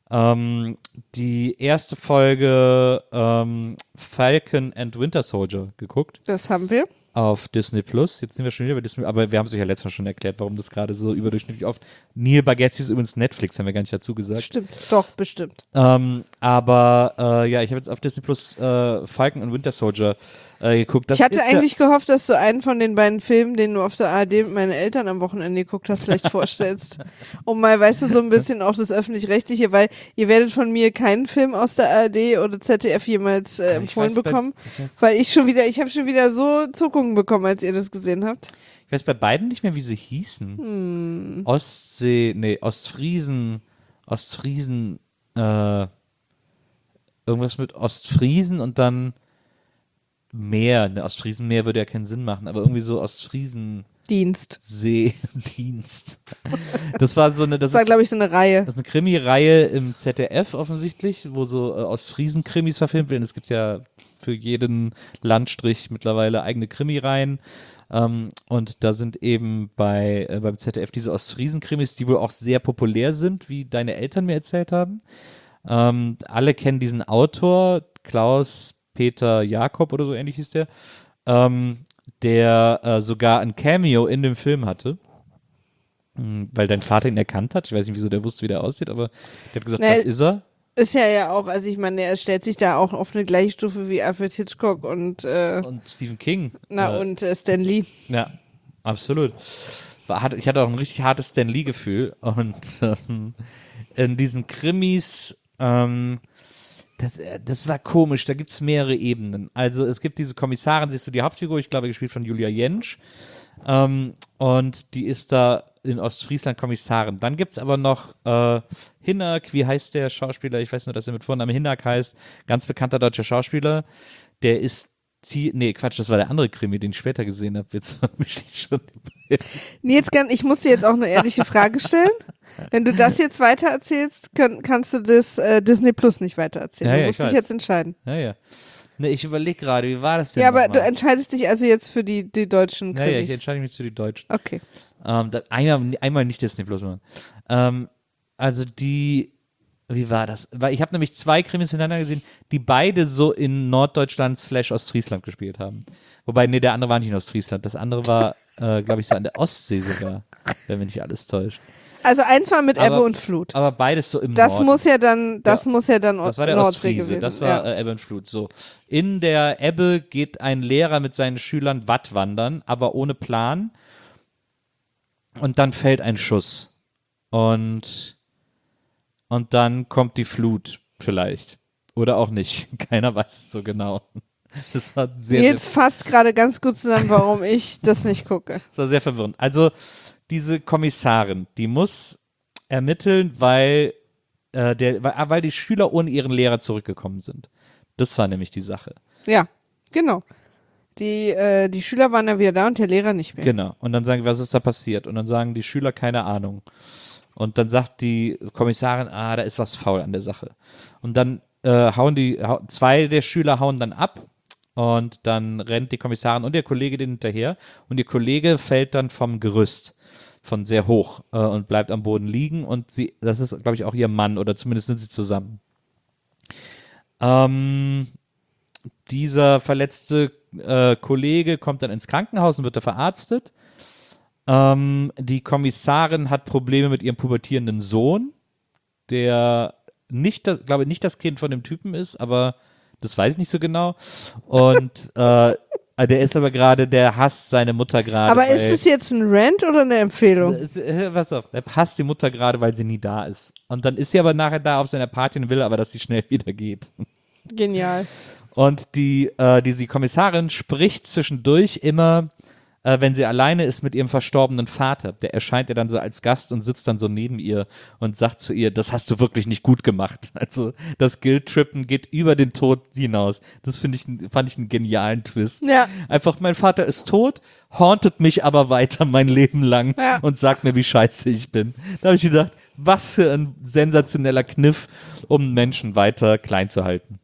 Die erste Folge Falcon and Winter Soldier geguckt Das haben wir. auf Disney Plus. Jetzt sind wir schon wieder bei Disney, aber wir haben es euch ja letztes Mal schon erklärt, warum das gerade so überdurchschnittlich oft. Neil Bargatze ist übrigens Netflix, haben wir gar nicht dazu gesagt. Stimmt, doch, bestimmt. Ich habe jetzt auf Disney Plus Falcon und Winter Soldier geguckt. Das Ich hatte ist eigentlich gehofft, dass du einen von den beiden Filmen, den du auf der ARD mit meinen Eltern am Wochenende geguckt hast, vielleicht vorstellst. Um mal, weißt du, so ein bisschen auch das Öffentlich-Rechtliche, weil ihr werdet von mir keinen Film aus der ARD oder ZDF jemals empfohlen bekommen, weil ich habe schon wieder so Zuckungen bekommen, als ihr das gesehen habt. Ich weiß bei beiden nicht mehr, wie sie hießen. Ostfriesen, irgendwas mit Ostfriesen und dann Meer. Ne, Ostfriesenmeer würde ja keinen Sinn machen, aber irgendwie so Dienst. Seedienst. Das war so eine, Das war, glaube ich, so eine Reihe. das ist eine Krimi-Reihe im ZDF offensichtlich, wo so Ostfriesen-Krimis verfilmt werden. Es gibt ja für jeden Landstrich mittlerweile eigene Krimireihen. Und da sind eben beim ZDF diese Ostfriesen-Krimis, die wohl auch sehr populär sind, wie deine Eltern mir erzählt haben. Alle kennen diesen Autor, Klaus Peter Jakob oder so ähnlich hieß der. der sogar ein Cameo in dem Film hatte, weil dein Vater ihn erkannt hat. Ich weiß nicht, wieso der wusste, wie der aussieht, aber der hat gesagt, Nee. das ist er. Ist ja auch, also ich meine, er stellt sich da auch auf eine gleiche Stufe wie Alfred Hitchcock und Stephen King. Stan Lee. Ja, absolut. Ich hatte auch ein richtig hartes Stan Lee-Gefühl und in diesen Krimis, das war komisch, da gibt es mehrere Ebenen. Also es gibt diese Kommissarin, siehst du die Hauptfigur, ich glaube gespielt von Julia Jentsch, und die ist da in Ostfriesland Kommissarin. Dann gibt es aber noch Hinnerk, wie heißt der Schauspieler? Ich weiß nur, dass er mit Vornamen Hinnerk heißt, ganz bekannter deutscher Schauspieler, der ist nee, Quatsch, das war der andere Krimi, den ich später gesehen habe. Jetzt vermische ich schon die beiden. Nils, ich muss dir jetzt auch eine ehrliche Frage stellen. Wenn du das jetzt weitererzählst, kannst du das Disney Plus nicht weitererzählen. Ja, du ja, musst ich dich weiß. jetzt entscheiden. Ja. Ne, ich überlege gerade, wie war das denn Ja, aber nochmal? du entscheidest dich also jetzt für die deutschen Krimis. Ja, ich entscheide mich für die Deutschen. Okay. Einmal nicht Disney Plus machen. Also wie war das? Weil ich habe nämlich 2 Krimis hintereinander gesehen, die beide so in Norddeutschland / Ostfriesland gespielt haben. Wobei, nee, der andere war nicht in Ostfriesland. Das andere war, glaube ich, so an der Ostsee sogar, wenn mich nicht alles täuscht. Also eins war mit Aber- Ebbe und Flut. Aber beides so im Das Norden. muss ja dann Das war der Nordsee Ostfriese, gewesen. das war Ebbe und Flut. So. In der Ebbe geht ein Lehrer mit seinen Schülern Wattwandern, aber ohne Plan. Und dann fällt ein Schuss. Und dann kommt die Flut vielleicht. Oder auch nicht. Keiner weiß es so genau. Das war Nils fasst gerade ganz gut zusammen, warum ich das nicht gucke. Das war sehr verwirrend. Also diese Kommissarin, die muss ermitteln, weil die Schüler ohne ihren Lehrer zurückgekommen sind. Das war nämlich die Sache. Ja, genau. Die Schüler waren dann wieder da und der Lehrer nicht mehr. Genau. Und dann sagen, was ist da passiert? Und dann sagen die Schüler, keine Ahnung. Und dann sagt die Kommissarin, da ist was faul an der Sache. Und dann 2 der Schüler hauen dann ab. Und dann rennt die Kommissarin und der Kollege denen hinterher. Und ihr Kollege fällt dann vom Gerüst von sehr hoch und bleibt am Boden liegen. Und das ist, glaube ich, auch ihr Mann oder zumindest sind sie zusammen. Dieser verletzte Kollege kommt dann ins Krankenhaus und wird da verarztet. Die Kommissarin hat Probleme mit ihrem pubertierenden Sohn, der glaube ich, nicht das Kind von dem Typen ist, aber das weiß ich nicht so genau. Und der ist aber gerade, der hasst seine Mutter gerade. Aber ist es jetzt ein Rant oder eine Empfehlung? Pass auf, er hasst die Mutter gerade, weil sie nie da ist. Und dann ist sie aber nachher da auf seiner Party und will aber, dass sie schnell wieder geht. Genial. Und diese Kommissarin spricht zwischendurch immer, wenn sie alleine ist mit ihrem verstorbenen Vater. Der erscheint ja dann so als Gast und sitzt dann so neben ihr und sagt zu ihr, das hast du wirklich nicht gut gemacht. Also das Guilt-Trippen geht über den Tod hinaus. Das fand ich einen genialen Twist. Ja. Einfach, mein Vater ist tot, hauntet mich aber weiter mein Leben lang und sagt mir, wie scheiße ich bin. Da habe ich gedacht, was für ein sensationeller Kniff, um Menschen weiter klein zu halten.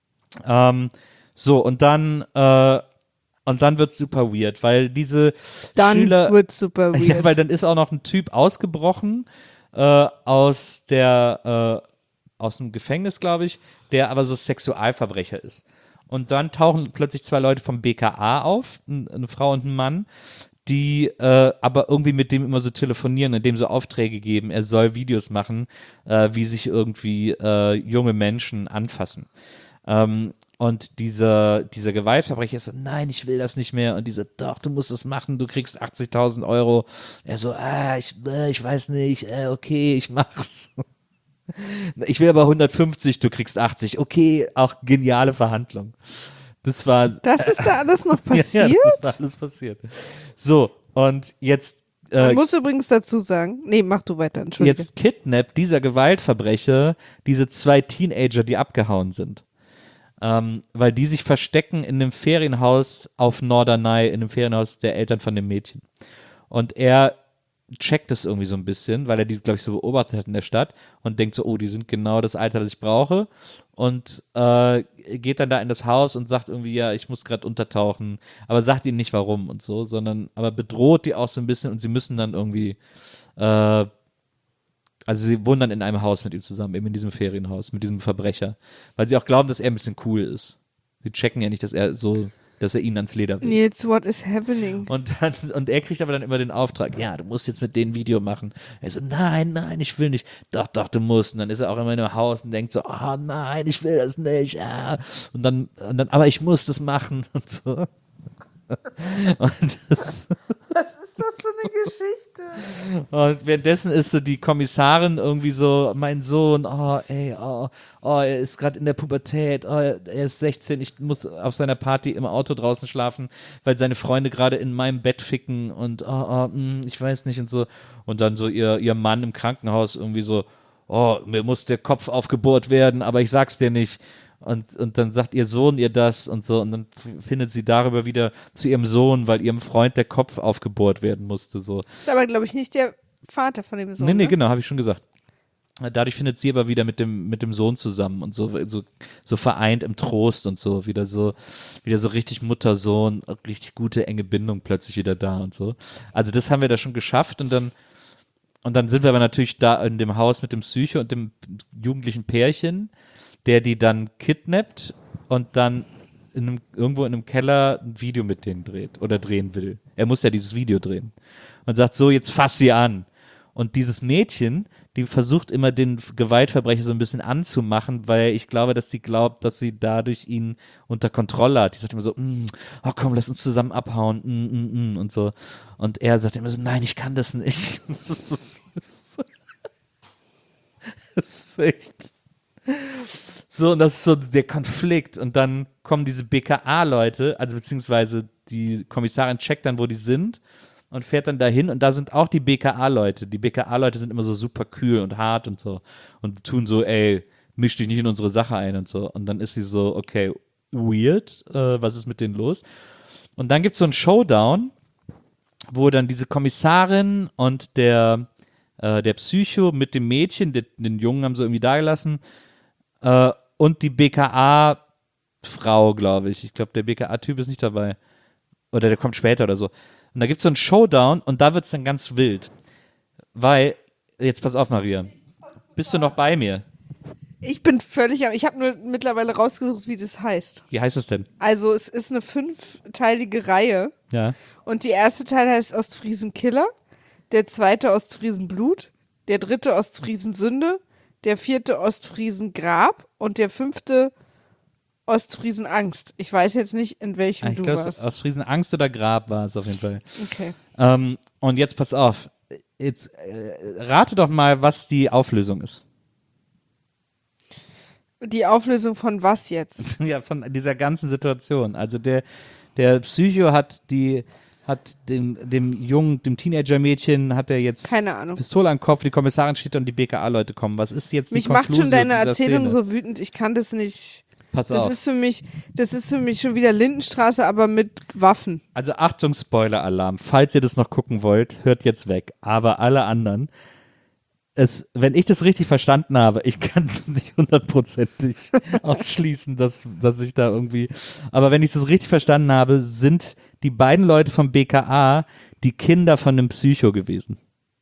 Und dann wird super weird, weil diese Schüler... wird super weird. Ja, weil dann ist auch noch ein Typ ausgebrochen aus dem Gefängnis, glaube ich, der aber so Sexualverbrecher ist. Und dann tauchen plötzlich 2 Leute vom BKA auf, eine Frau und ein Mann, die aber irgendwie mit dem immer so telefonieren und dem so Aufträge geben. Er soll Videos machen, wie sich irgendwie junge Menschen anfassen. Und dieser Gewaltverbrecher ist so, nein, ich will das nicht mehr. Und dieser, doch, du musst das machen, du kriegst 80.000 €. Er so, ich weiß nicht, okay, ich mach's. Ich will aber 150, du kriegst 80. Okay, auch geniale Verhandlung. Das ist da alles noch passiert? Ja, das ist da alles passiert. So, und jetzt Man muss übrigens dazu sagen, nee, mach du weiter, entschuldige. jetzt kidnappt dieser Gewaltverbrecher diese 2 Teenager, die abgehauen sind. Weil die sich verstecken in einem Ferienhaus auf Norderney, in dem Ferienhaus der Eltern von dem Mädchen. Und er checkt es irgendwie so ein bisschen, weil er die, glaube ich, so beobachtet hat in der Stadt und denkt so, oh, die sind genau das Alter, das ich brauche. Und geht dann da in das Haus und sagt irgendwie, ja, ich muss gerade untertauchen. Aber sagt ihnen nicht warum und so, aber bedroht die auch so ein bisschen und sie müssen dann irgendwie also sie wohnen dann in einem Haus mit ihm zusammen, eben in diesem Ferienhaus, mit diesem Verbrecher. Weil sie auch glauben, dass er ein bisschen cool ist. Sie checken ja nicht, dass er so dass er ihn ans Leder will. Nils, what is happening? Und er kriegt aber dann immer den Auftrag, ja, du musst jetzt mit denen ein Video machen. Er so, nein, ich will nicht. Doch, du musst. Und dann ist er auch immer in einem Haus und denkt so, nein, ich will das nicht. Und dann, aber ich muss das machen und so. Und das Was ist das für eine Geschichte? Und währenddessen ist so die Kommissarin irgendwie so, mein Sohn, er ist gerade in der Pubertät, er ist 16, ich muss auf seiner Party im Auto draußen schlafen, weil seine Freunde gerade in meinem Bett ficken und ich weiß nicht und so. Und dann so ihr Mann im Krankenhaus irgendwie so, mir muss der Kopf aufgebohrt werden, aber ich sag's dir nicht. Und dann sagt ihr Sohn ihr das und so und dann findet sie darüber wieder zu ihrem Sohn, weil ihrem Freund der Kopf aufgebohrt werden musste. So. Ist aber, glaube ich, nicht der Vater von dem Sohn. Nee, genau, habe ich schon gesagt. Dadurch findet sie aber wieder mit dem Sohn zusammen und so vereint im Trost und so, wieder so richtig Mutter-Sohn, richtig gute, enge Bindung plötzlich wieder da und so. Also das haben wir da schon geschafft und dann sind wir aber natürlich da in dem Haus mit dem Psycho und dem jugendlichen Pärchen, der die dann kidnappt und dann irgendwo in einem Keller ein Video mit denen dreht oder drehen will. Er muss ja dieses Video drehen. Und sagt so, jetzt fass sie an. Und dieses Mädchen, die versucht immer den Gewaltverbrecher so ein bisschen anzumachen, weil ich glaube, dass sie glaubt, dass sie dadurch ihn unter Kontrolle hat. Die sagt immer so, komm, lass uns zusammen abhauen, und so. Und er sagt immer so, nein, ich kann das nicht. Das ist echt... So, und das ist so der Konflikt und dann kommen diese BKA-Leute, also beziehungsweise die Kommissarin checkt dann, wo die sind und fährt dann dahin und da sind auch die BKA-Leute. Die BKA-Leute sind immer so super kühl und hart und so und tun so, misch dich nicht in unsere Sache ein und so. Und dann ist sie so, okay, weird, was ist mit denen los? Und dann gibt es so einen Showdown, wo dann diese Kommissarin und der Psycho mit dem Mädchen, den Jungen haben sie irgendwie dagelassen, und die BKA-Frau, glaube ich. Ich glaube, der BKA-Typ ist nicht dabei. Oder der kommt später oder so. Und da gibt es so einen Showdown und da wird es dann ganz wild. Weil, jetzt pass auf, Maria. Bist du noch bei mir? Ich bin ich habe nur mittlerweile rausgesucht, wie das heißt. Wie heißt es denn? Also es ist eine 5-teilige Reihe. Ja. Und der erste Teil heißt Ostfriesen Killer, der zweite Ostfriesen Blut, der dritte Ostfriesen Sünde, der vierte Ostfriesen Grab und der fünfte Ostfriesen Angst. Ich weiß jetzt nicht, in welchem du warst. Ostfriesen Angst oder Grab war es auf jeden Fall. Okay. Und jetzt pass auf. Jetzt rate doch mal, was die Auflösung ist. Die Auflösung von was jetzt? Ja, von dieser ganzen Situation. Also der Psycho hat dem Jungen, dem Teenager-Mädchen, hat er jetzt keine Ahnung. Pistole am Kopf, die Kommissarin steht da und die BKA-Leute kommen. Was ist jetzt die Mich macht Konklusion schon deine dieser Erzählung Szene? so wütend, ich kann das nicht. Pass Das auf. ist für mich schon wieder Lindenstraße, aber mit Waffen. Also Achtung, Spoiler-Alarm. Falls ihr das noch gucken wollt, hört jetzt weg. Aber alle anderen, wenn ich das richtig verstanden habe, ich kann es nicht 100%ig ausschließen, dass ich da irgendwie, aber wenn ich das richtig verstanden habe, sind die beiden Leute vom BKA die Kinder von dem Psycho gewesen.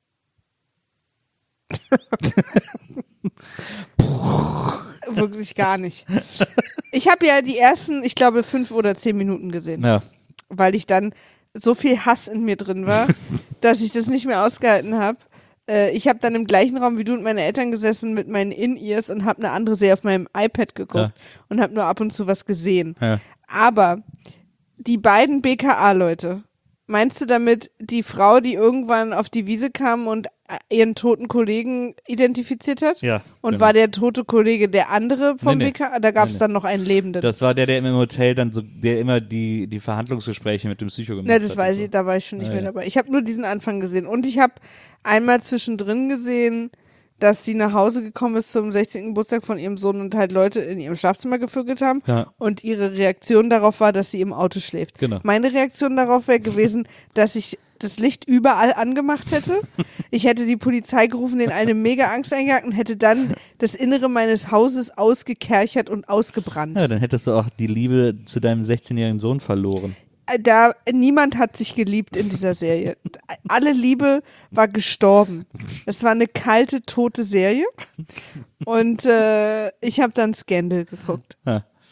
Wirklich gar nicht. Ich habe ja die ersten, ich glaube, 5 oder 10 Minuten gesehen, Ja. weil ich dann so viel Hass in mir drin war, dass ich das nicht mehr ausgehalten habe. Ich habe dann im gleichen Raum wie du und meine Eltern gesessen mit meinen In-Ears und habe eine andere Serie auf meinem iPad geguckt und habe nur ab und zu was gesehen. Ja. Aber die beiden BKA-Leute, meinst du damit die Frau, die irgendwann auf die Wiese kam und ihren toten Kollegen identifiziert hat? Ja. Und genau. war der tote Kollege der andere vom Nee. BKA? Da gab es Nee. dann noch einen Lebenden. Das war der im Hotel dann so, der immer die Verhandlungsgespräche mit dem Psycho gemacht Ne, hat. das und weiß so. ich, da war ich schon nicht Ja, mehr ja. dabei. Ich habe nur diesen Anfang gesehen. Und ich habe einmal zwischendrin gesehen, dass sie nach Hause gekommen ist zum 16. Geburtstag von ihrem Sohn und halt Leute in ihrem Schlafzimmer gevögelt haben. Ja. Und ihre Reaktion darauf war, dass sie im Auto schläft. Genau. Meine Reaktion darauf wäre gewesen, dass ich das Licht überall angemacht hätte. Ich hätte die Polizei gerufen, denen eine mega Angst eingejagt und hätte dann das Innere meines Hauses ausgekerchert und ausgebrannt. Ja, dann hättest du auch die Liebe zu deinem 16-jährigen Sohn verloren. Niemand hat sich geliebt in dieser Serie. Alle Liebe war gestorben. Es war eine kalte, tote Serie. Und ich habe dann Scandal geguckt.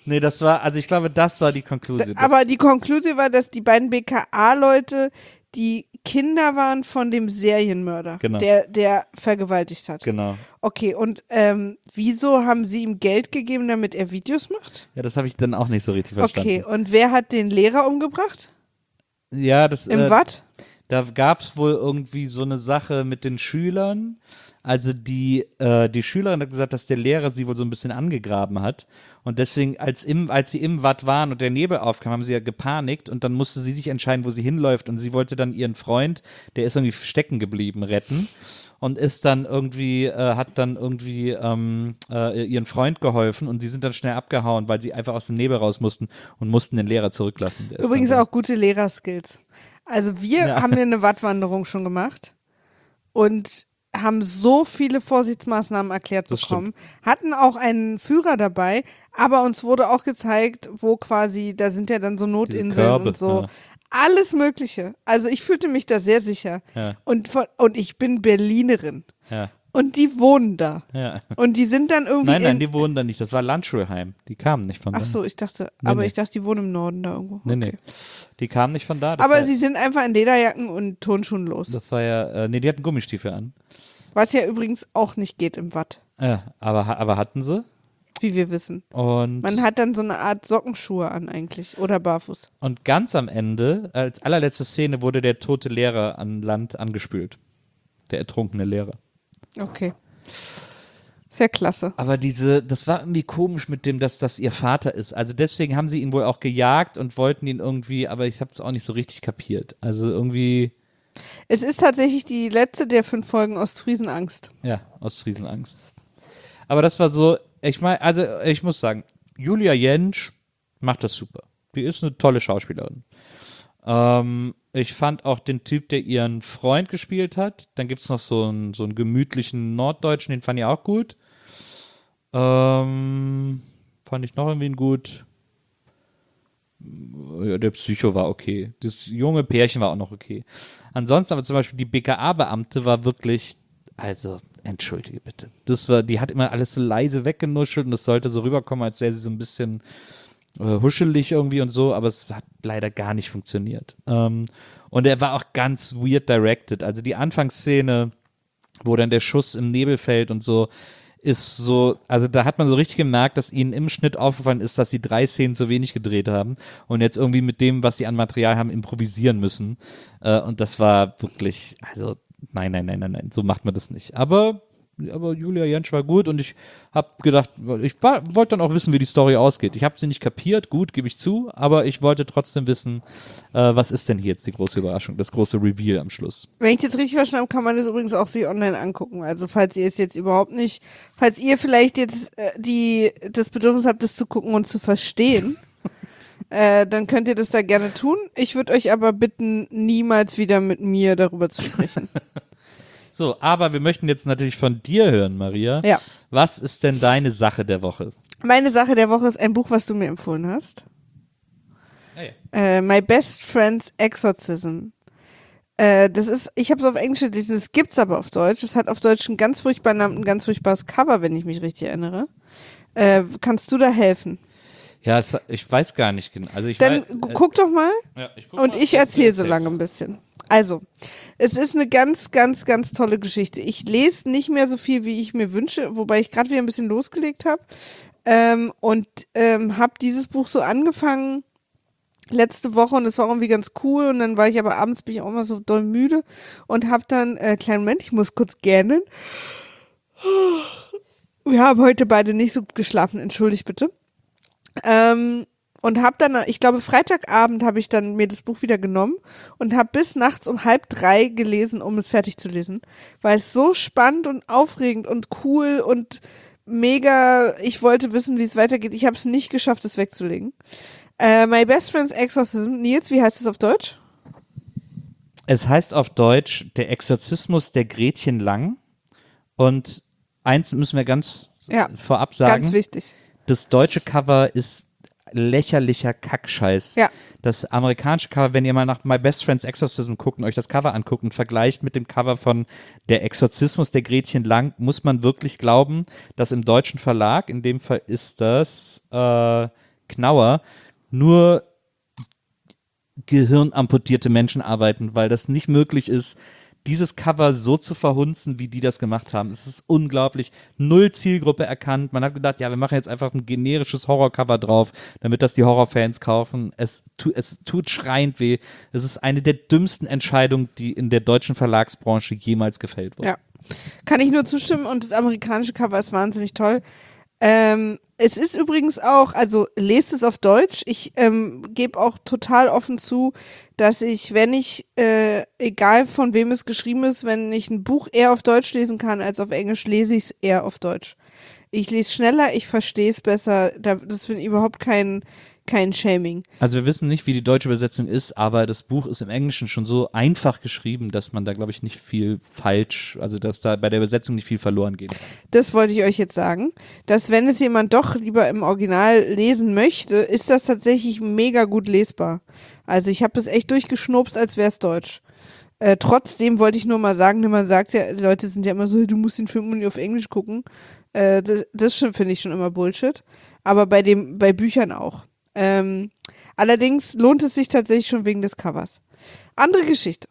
Nee, das war, also ich glaube, das war die Konklusion. Aber die Konklusion war, dass die beiden BKA-Leute die Kinder waren von dem Serienmörder, Genau. der vergewaltigt hat. Genau. Okay, und wieso haben sie ihm Geld gegeben, damit er Videos macht? Ja, das habe ich dann auch nicht so richtig verstanden. Okay, und wer hat den Lehrer umgebracht? Ja, das Im Watt? Da gab es wohl irgendwie so eine Sache mit den Schülern. Also die Schülerin hat gesagt, dass der Lehrer sie wohl so ein bisschen angegraben hat. Und deswegen, als sie im Watt waren und der Nebel aufkam, haben sie ja gepanikt und dann musste sie sich entscheiden, wo sie hinläuft. Und sie wollte dann ihren Freund, der ist irgendwie stecken geblieben, retten. Und ist dann irgendwie, hat dann irgendwie ihren Freund geholfen und sie sind dann schnell abgehauen, weil sie einfach aus dem Nebel raus mussten und mussten den Lehrer zurücklassen. Der ist Übrigens dann so- auch gute Lehrerskills. Also wir haben ja eine Wattwanderung schon gemacht und haben so viele Vorsichtsmaßnahmen erklärt Das bekommen, hatten auch einen Führer dabei, aber uns wurde auch gezeigt, wo quasi, da sind ja dann so Notinseln Körbe, und so. ja. Alles Mögliche. Also ich fühlte mich da sehr sicher. Ja. Und ich bin Berlinerin. Ja, Und die wohnen da. ja. Und die sind dann irgendwie Nein, die wohnen da nicht. Das war Landschulheim. Die kamen nicht von da. Ach so, ich dachte, Nee. ich dachte, die wohnen im Norden da irgendwo. Nee, Okay. nee. Die kamen nicht von da. Das Aber war, sie sind einfach in Lederjacken und Turnschuhen los. das war ja, nee, die hatten Gummistiefel an. Was ja übrigens auch nicht geht im Watt, Ja, aber hatten sie. wie wir wissen. Und, Man hat dann so eine Art Sockenschuhe an eigentlich oder barfuß. und ganz am Ende, als allerletzte Szene, wurde der tote Lehrer an Land angespült. Der ertrunkene Lehrer. Okay. Sehr klasse. Aber das war irgendwie komisch mit dem, dass das ihr Vater ist. Also deswegen haben sie ihn wohl auch gejagt und wollten ihn irgendwie, aber ich habe es auch nicht so richtig kapiert. Also irgendwie, Es ist tatsächlich die letzte der 5 Folgen Ostfriesenangst. ja, aus Riesenangst. Aber das war so, ich meine, also ich muss sagen, Julia Jentsch macht das super. Die ist eine tolle Schauspielerin. Ich fand auch den Typ, der ihren Freund gespielt hat. Dann gibt es noch so einen gemütlichen Norddeutschen, den fand ich auch gut. Fand ich noch irgendwie gut. Ja, der Psycho war okay. Das junge Pärchen war auch noch okay. Ansonsten aber zum Beispiel die BKA-Beamte war wirklich, also, entschuldige bitte. Die hat immer alles so leise weggenuschelt und es sollte so rüberkommen, als wäre sie so ein bisschen huschelig irgendwie und so, aber es hat leider gar nicht funktioniert. Und er war auch ganz weird directed. Also die Anfangsszene, wo dann der Schuss im Nebel fällt und so, ist so, also da hat man so richtig gemerkt, dass ihnen im Schnitt aufgefallen ist, dass sie 3 Szenen zu wenig gedreht haben und jetzt irgendwie mit dem, was sie an Material haben, improvisieren müssen. Und das war wirklich, also nein, so macht man das nicht. Aber Julia Jentsch war gut und ich habe gedacht, wollte dann auch wissen, wie die Story ausgeht. Ich habe sie nicht kapiert, gut, gebe ich zu, aber ich wollte trotzdem wissen, was ist denn hier jetzt die große Überraschung, das große Reveal am Schluss. Wenn ich das richtig verstanden habe, kann man das übrigens auch sich online angucken. Also falls ihr es jetzt überhaupt nicht, falls ihr vielleicht jetzt das Bedürfnis habt, das zu gucken und zu verstehen, dann könnt ihr das da gerne tun. Ich würde euch aber bitten, niemals wieder mit mir darüber zu sprechen. So, aber wir möchten jetzt natürlich von dir hören, Maria. Ja. Was ist denn deine Sache der Woche? Meine Sache der Woche ist ein Buch, was du mir empfohlen hast. My Best Friend's Exorcism. Ich habe es auf Englisch gelesen, das gibt's aber auf Deutsch. Es hat auf Deutsch einen ganz furchtbaren Namen, ein ganz furchtbares Cover, wenn ich mich richtig erinnere. Kannst du da helfen? Ja, ich weiß gar nicht genau. Also Dann guck doch mal. ja, guck Und mal, ich erzähle so lange ein bisschen. Also, es ist eine ganz, ganz, ganz tolle Geschichte. Ich lese nicht mehr so viel, wie ich mir wünsche, wobei ich gerade wieder ein bisschen losgelegt habe. Und habe dieses Buch so angefangen letzte Woche und es war irgendwie ganz cool. Und dann war ich aber abends, bin ich auch immer so doll müde und habe dann, kleinen Moment, ich muss kurz gähnen. Wir haben heute beide nicht so gut geschlafen, entschuldigt bitte. Und habe dann, ich glaube Freitagabend habe ich dann mir das Buch wieder genommen und habe bis nachts um 2:30 gelesen, um es fertig zu lesen, weil es so spannend und aufregend und cool und mega, ich wollte wissen, wie es weitergeht. Ich habe es nicht geschafft, es wegzulegen. My Best Friend's Exorcism. Nils, wie heißt es auf Deutsch? Es heißt auf Deutsch Der Exorzismus der Gretchen Lang. Und eins müssen wir ganz vorab sagen. Ganz wichtig. Das deutsche Cover ist lächerlicher Kackscheiß. Ja. Das amerikanische Cover, wenn ihr mal nach My Best Friend's Exorcism guckt und euch das Cover anguckt und vergleicht mit dem Cover von Der Exorzismus der Gretchen Lang, muss man wirklich glauben, dass im deutschen Verlag, in dem Fall ist das Knauer nur gehirnamputierte Menschen arbeiten, weil das nicht möglich ist, dieses Cover so zu verhunzen, wie die das gemacht haben. Es ist unglaublich. Null Zielgruppe erkannt. Man hat gedacht, ja, wir machen jetzt einfach ein generisches Horrorcover drauf, damit das die Horrorfans kaufen. Es tut schreiend weh. Es ist eine der dümmsten Entscheidungen, die in der deutschen Verlagsbranche jemals gefällt wurde. Ja, kann ich nur zustimmen und das amerikanische Cover ist wahnsinnig toll. Es ist übrigens auch, also lest es auf Deutsch. Ich gebe auch total offen zu, dass ich, wenn ich, egal von wem es geschrieben ist, wenn ich ein Buch eher auf Deutsch lesen kann als auf Englisch, lese ich es eher auf Deutsch. Ich lese schneller, ich verstehe es besser. Das finde ich überhaupt kein Shaming. Also wir wissen nicht, wie die deutsche Übersetzung ist, aber das Buch ist im Englischen schon so einfach geschrieben, dass man da, glaube ich, nicht viel falsch, also dass da bei der Übersetzung nicht viel verloren geht. Das wollte ich euch jetzt sagen, dass wenn es jemand doch lieber im Original lesen möchte, ist das tatsächlich mega gut lesbar. Also ich habe es echt durchgeschnupst, als wäre es Deutsch. Trotzdem wollte ich nur mal sagen, man sagt ja, Leute sind ja immer so, du musst den Film nur auf Englisch gucken. Das finde ich schon immer Bullshit. Aber bei Büchern auch. Allerdings lohnt es sich tatsächlich schon wegen des Covers. Andere Geschichte.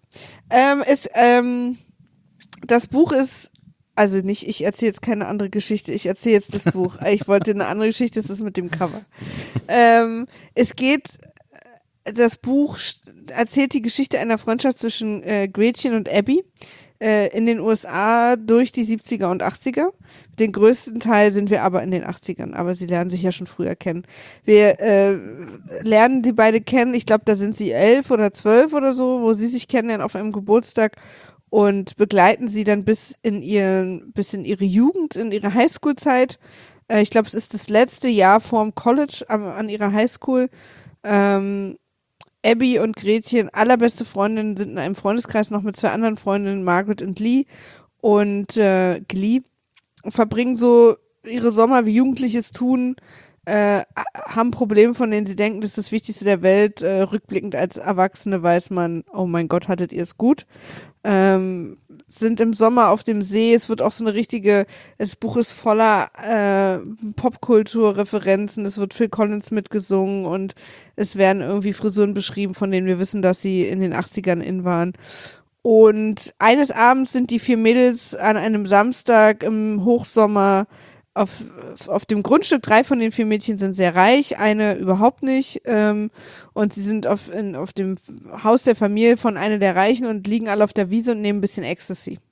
Das Buch ist, also nicht, ich erzähle jetzt keine andere Geschichte, ich erzähle jetzt das Buch. Ich wollte eine andere Geschichte, das ist mit dem Cover. Das Buch erzählt die Geschichte einer Freundschaft zwischen Gretchen und Abby in den USA durch die 70er und 80er. Den größten Teil sind wir aber in den 80ern, aber sie lernen sich ja schon früher kennen. Wir lernen die beide kennen, ich glaube, da sind sie 11 oder 12 oder so, wo sie sich kennenlernen auf einem Geburtstag und begleiten sie dann bis in ihre Jugend, in ihre Highschool-Zeit. Ich glaube, es ist das letzte Jahr vorm College an ihrer Highschool. Abby und Gretchen, allerbeste Freundinnen, sind in einem Freundeskreis noch mit 2 anderen Freundinnen, Margaret und Lee und Glee, verbringen so ihre Sommer, wie Jugendliche es tun, haben Probleme, von denen sie denken, das ist das Wichtigste der Welt. Rückblickend als Erwachsene weiß man, oh mein Gott, hattet ihr es gut. Sind im Sommer auf dem See, es wird auch so das Buch ist voller Popkultur-Referenzen, es wird Phil Collins mitgesungen und es werden irgendwie Frisuren beschrieben, von denen wir wissen, dass sie in den 80ern in waren. Und eines Abends sind die 4 Mädels an einem Samstag im Hochsommer auf dem Grundstück. 3 von den 4 Mädchen sind sehr reich, eine überhaupt nicht. Und sie sind auf dem Haus der Familie von einer der Reichen und liegen alle auf der Wiese und nehmen ein bisschen Ecstasy.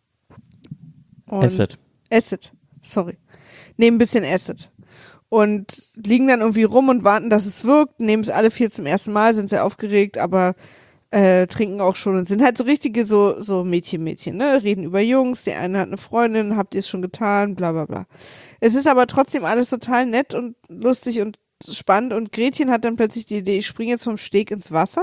Acid, sorry. Nehmen ein bisschen Acid. Und liegen dann irgendwie rum und warten, dass es wirkt, nehmen es alle 4 zum ersten Mal, sind sehr aufgeregt, aber trinken auch schon und sind halt so richtige so Mädchen, ne? Reden über Jungs, die eine hat eine Freundin, habt ihr es schon getan, bla bla bla. Es ist aber trotzdem alles total nett und lustig und spannend und Gretchen hat dann plötzlich die Idee, ich springe jetzt vom Steg ins Wasser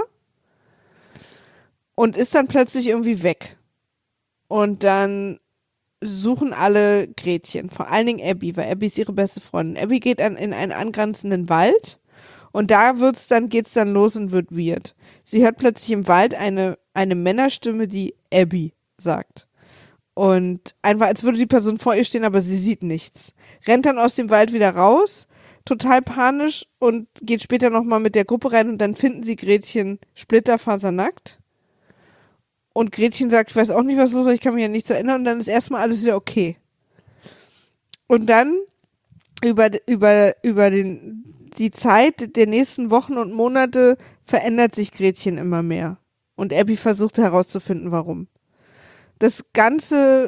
und ist dann plötzlich irgendwie weg. Und dann suchen alle Gretchen, vor allen Dingen Abby, weil Abby ist ihre beste Freundin. Abby geht in einen angrenzenden Wald und da geht's dann los und wird weird. Sie hört plötzlich im Wald eine Männerstimme, die Abby sagt. Und einfach, als würde die Person vor ihr stehen, aber sie sieht nichts. Rennt dann aus dem Wald wieder raus, total panisch und geht später nochmal mit der Gruppe rein und dann finden sie Gretchen splitterfasernackt. Und Gretchen sagt, ich weiß auch nicht, was los ist, ich kann mich an nichts erinnern und dann ist erstmal alles wieder okay. Und dann über die Zeit der nächsten Wochen und Monate verändert sich Gretchen immer mehr. Und Abby versucht herauszufinden, warum. Das Ganze,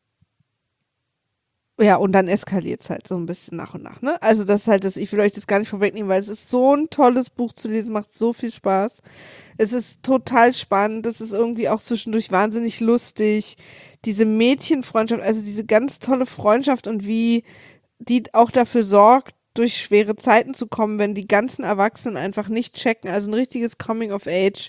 ja, und dann eskaliert es halt so ein bisschen nach und nach, ne? Also das ist halt ich will euch das gar nicht vorwegnehmen, weil es ist so ein tolles Buch zu lesen, macht so viel Spaß. Es ist total spannend, es ist irgendwie auch zwischendurch wahnsinnig lustig. Diese Mädchenfreundschaft, also diese ganz tolle Freundschaft und wie die auch dafür sorgt, durch schwere Zeiten zu kommen, wenn die ganzen Erwachsenen einfach nicht checken. Also ein richtiges Coming of Age.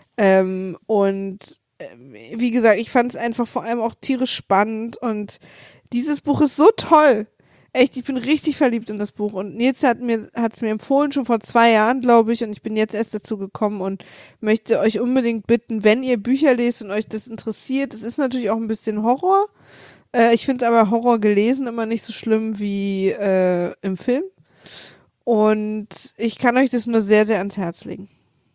Wie gesagt, ich fand es einfach vor allem auch tierisch spannend und dieses Buch ist so toll. Echt, ich bin richtig verliebt in das Buch und Nils hat es mir empfohlen, schon vor 2 Jahren, glaube ich, und ich bin jetzt erst dazu gekommen und möchte euch unbedingt bitten, wenn ihr Bücher lest und euch das interessiert, es ist natürlich auch ein bisschen Horror. Ich finde aber Horror gelesen immer nicht so schlimm wie im Film. Und ich kann euch das nur sehr, sehr ans Herz legen.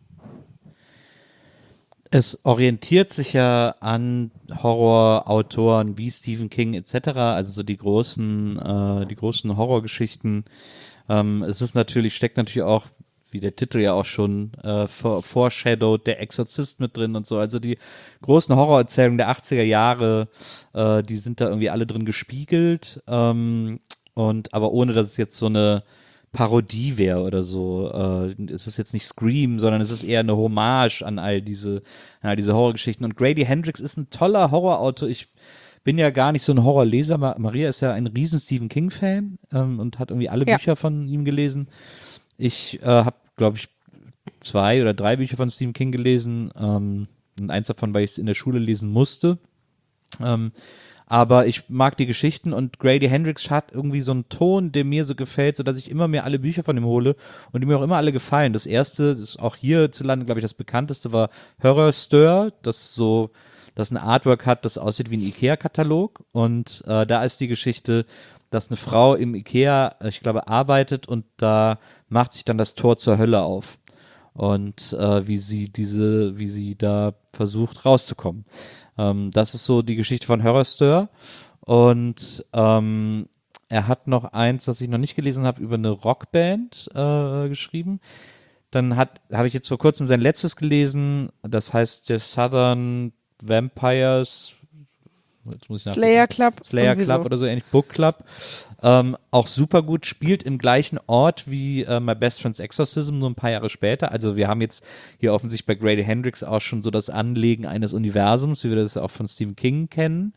Es orientiert sich ja an Horrorautoren wie Stephen King etc., also so die großen Horrorgeschichten. Es ist natürlich, steckt natürlich auch, wie der Titel ja auch schon foreshadowed, der Exorzist mit drin und so. Also die großen Horrorerzählungen der 80er Jahre, die sind da irgendwie alle drin gespiegelt. Und aber ohne, dass es jetzt so eine Parodie wäre oder so. Es ist jetzt nicht Scream, sondern es ist eher eine Hommage an all diese Horrorgeschichten. Und Grady Hendrix ist ein toller Horrorautor. Ich bin ja gar nicht so ein Horrorleser. Maria ist ja ein riesen Stephen King-Fan und hat irgendwie alle Bücher von ihm gelesen. Ich habe, glaube ich, 2 oder 3 Bücher von Stephen King gelesen. Und eins davon, weil ich es in der Schule lesen musste. Aber ich mag die Geschichten und Grady Hendrix hat irgendwie so einen Ton, der mir so gefällt, sodass ich immer mehr alle Bücher von ihm hole und die mir auch immer alle gefallen. Das erste, das ist auch hierzulande, glaube ich, das bekannteste war Horror Stir, das ein Artwork hat, das aussieht wie ein Ikea-Katalog und da ist die Geschichte, dass eine Frau im Ikea, ich glaube, arbeitet und da macht sich dann das Tor zur Hölle auf. Und wie sie da versucht rauszukommen. Das ist so die Geschichte von Horror Stir. Und er hat noch eins, das ich noch nicht gelesen habe, über eine Rockband geschrieben. Dann habe ich jetzt vor kurzem sein letztes gelesen, das heißt The Southern Vampires Slayer Club oder so ähnlich, Book Club. Auch super gut, spielt im gleichen Ort wie My Best Friend's Exorcism, nur ein paar Jahre später. Also wir haben jetzt hier offensichtlich bei Grady Hendrix auch schon so das Anlegen eines Universums, wie wir das auch von Stephen King kennen.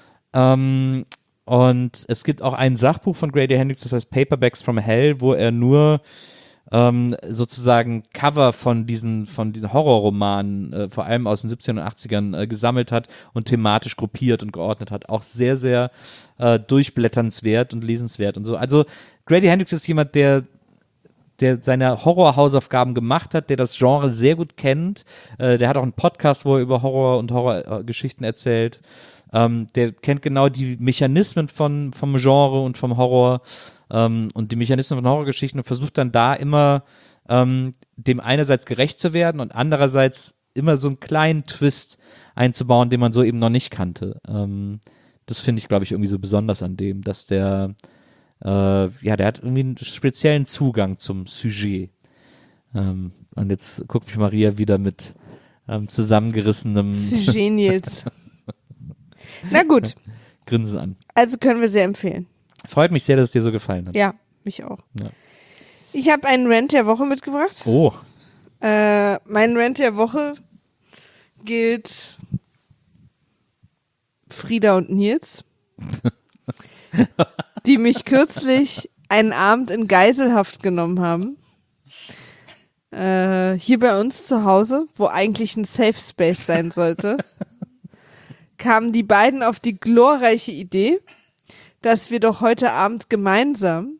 Und es gibt auch ein Sachbuch von Grady Hendrix, das heißt Paperbacks from Hell, wo er nur sozusagen Cover von diesen Horrorromanen, vor allem aus den 70ern und 80ern, gesammelt hat und thematisch gruppiert und geordnet hat. Auch sehr, sehr durchblätternswert und lesenswert und so. Also Grady Hendrix ist jemand, der seine Horror-Hausaufgaben gemacht hat, der das Genre sehr gut kennt. Der hat auch einen Podcast, wo er über Horror und Horrorgeschichten erzählt. Der kennt genau die Mechanismen vom Genre und vom Horror. Und die Mechanismen von Horrorgeschichten und versucht dann da immer dem einerseits gerecht zu werden und andererseits immer so einen kleinen Twist einzubauen, den man so eben noch nicht kannte. Das finde ich, glaube ich, irgendwie so besonders an dem, dass der hat irgendwie einen speziellen Zugang zum Sujet. Und jetzt guckt mich Maria wieder mit zusammengerissenem Sujet Nils. Na gut. Grinsen an. Also können wir sehr empfehlen. Freut mich sehr, dass es dir so gefallen hat. Ja, mich auch. Ja. Ich habe einen Rant der Woche mitgebracht. Oh. Mein Rant der Woche gilt Frieda und Nils, die mich kürzlich einen Abend in Geiselhaft genommen haben. Hier bei uns zu Hause, wo eigentlich ein Safe Space sein sollte, kamen die beiden auf die glorreiche Idee, dass wir doch heute Abend gemeinsam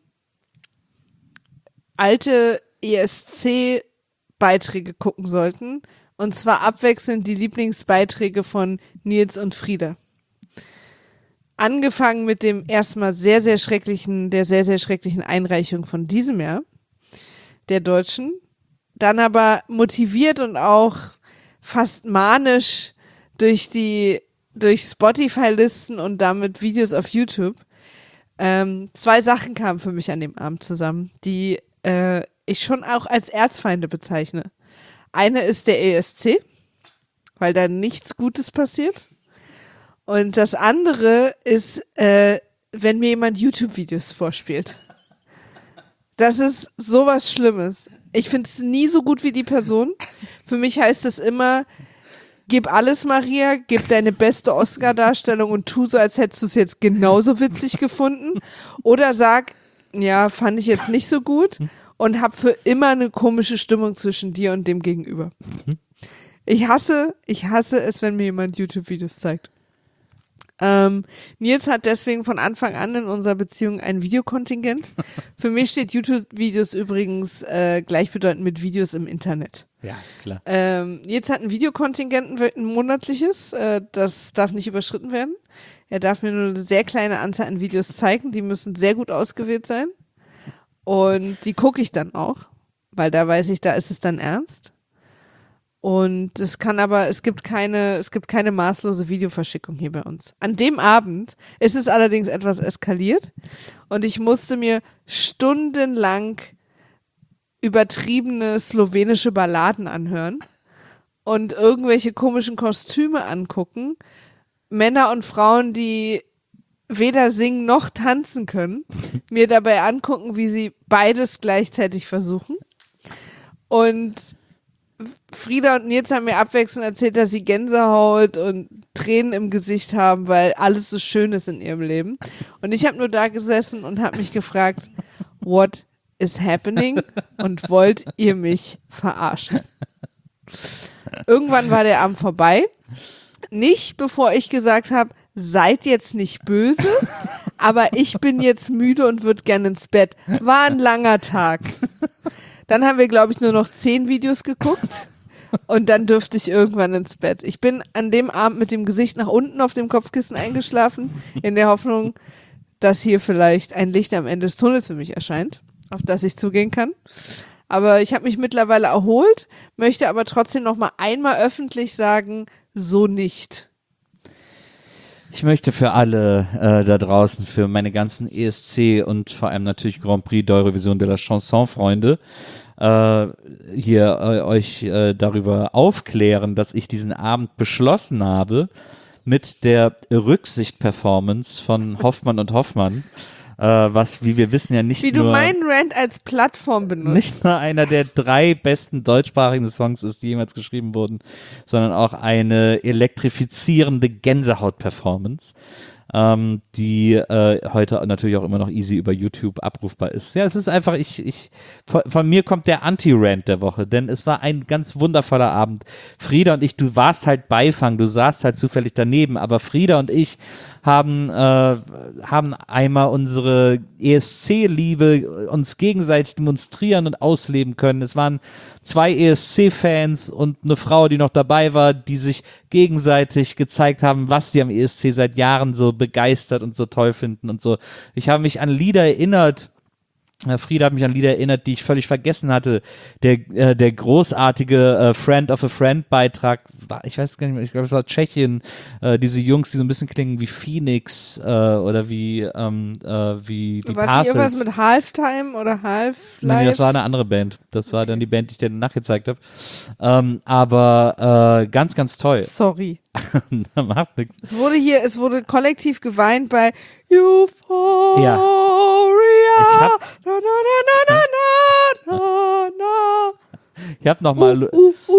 alte ESC-Beiträge gucken sollten. Und zwar abwechselnd die Lieblingsbeiträge von Nils und Frieda. Angefangen mit dem erstmal sehr, sehr schrecklichen Einreichung von diesem Jahr, der Deutschen. Dann aber motiviert und auch fast manisch durch Spotify-Listen und damit Videos auf YouTube. 2 Sachen kamen für mich an dem Abend zusammen, die ich schon auch als Erzfeinde bezeichne. Eine ist der ESC, weil da nichts Gutes passiert. Und das andere ist, wenn mir jemand YouTube-Videos vorspielt. Das ist sowas Schlimmes. Ich finde es nie so gut wie die Person. Für mich heißt es immer, gib alles, Maria, gib deine beste Oscar-Darstellung und tu so, als hättest du es jetzt genauso witzig gefunden. Oder sag, ja, fand ich jetzt nicht so gut und hab für immer eine komische Stimmung zwischen dir und dem Gegenüber. Ich hasse es, wenn mir jemand YouTube-Videos zeigt. Nils hat deswegen von Anfang an in unserer Beziehung ein Videokontingent. Für mich steht YouTube-Videos übrigens gleichbedeutend mit Videos im Internet. Ja, klar. Nils hat ein Videokontingent, ein monatliches, das darf nicht überschritten werden. Er darf mir nur eine sehr kleine Anzahl an Videos zeigen, die müssen sehr gut ausgewählt sein. Und die gucke ich dann auch, weil da weiß ich, da ist es dann ernst. Und es gibt keine maßlose Videoverschickung hier bei uns. An dem Abend ist es allerdings etwas eskaliert und ich musste mir stundenlang übertriebene slowenische Balladen anhören und irgendwelche komischen Kostüme angucken. Männer und Frauen, die weder singen noch tanzen können, mir dabei angucken, wie sie beides gleichzeitig versuchen. Und Frieda und Nils haben mir abwechselnd erzählt, dass sie Gänsehaut und Tränen im Gesicht haben, weil alles so schön ist in ihrem Leben. Und ich habe nur da gesessen und habe mich gefragt, what is happening? Und wollt ihr mich verarschen? Irgendwann war der Abend vorbei. Nicht bevor ich gesagt habe, seid jetzt nicht böse, aber ich bin jetzt müde und würde gerne ins Bett. War ein langer Tag. Dann haben wir, glaube ich, nur noch 10 Videos geguckt und dann dürfte ich irgendwann ins Bett. Ich bin an dem Abend mit dem Gesicht nach unten auf dem Kopfkissen eingeschlafen, in der Hoffnung, dass hier vielleicht ein Licht am Ende des Tunnels für mich erscheint, auf das ich zugehen kann. Aber ich habe mich mittlerweile erholt, möchte aber trotzdem noch mal einmal öffentlich sagen, so nicht. Ich möchte für alle da draußen, für meine ganzen ESC und vor allem natürlich Grand Prix d'Eurovision de la Chanson-Freunde hier euch darüber aufklären, dass ich diesen Abend beschlossen habe mit der Rücksicht-Performance von Hoffmann und Hoffmann, was, wie wir wissen, ja nicht Wie nur... du meinen Rant als Plattform benutzt. Nicht nur einer der 3 besten deutschsprachigen Songs ist, die jemals geschrieben wurden, sondern auch eine elektrifizierende Gänsehaut-Performance, die heute natürlich auch immer noch easy über YouTube abrufbar ist. Ja, es ist einfach, von mir kommt der Anti-Rant der Woche, denn es war ein ganz wundervoller Abend. Frieda und ich, du warst halt Beifang, du saßt halt zufällig daneben, aber Frieda und ich haben einmal unsere ESC-Liebe uns gegenseitig demonstrieren und ausleben können. Es waren 2 ESC-Fans und eine Frau, die noch dabei war, die sich gegenseitig gezeigt haben, was sie am ESC seit Jahren so begeistert und so toll finden und so. Ich habe mich an Lieder erinnert, Frieda hat mich an Lieder erinnert, die ich völlig vergessen hatte. Der großartige Friend of a Friend Beitrag, ich weiß gar nicht mehr, ich glaube es war Tschechien, diese Jungs, die so ein bisschen klingen wie Phoenix oder wie die War Parcels. es irgendwas mit Halftime oder Half-Life? Nee, das war eine andere Band. Das war dann die Band, die ich dir nachgezeigt habe. Aber ganz, ganz toll. Sorry. Da macht nichts. Es wurde kollektiv geweint bei Euphoria. Ja. Na, na, na, na, na, na, na. Ich habe nochmal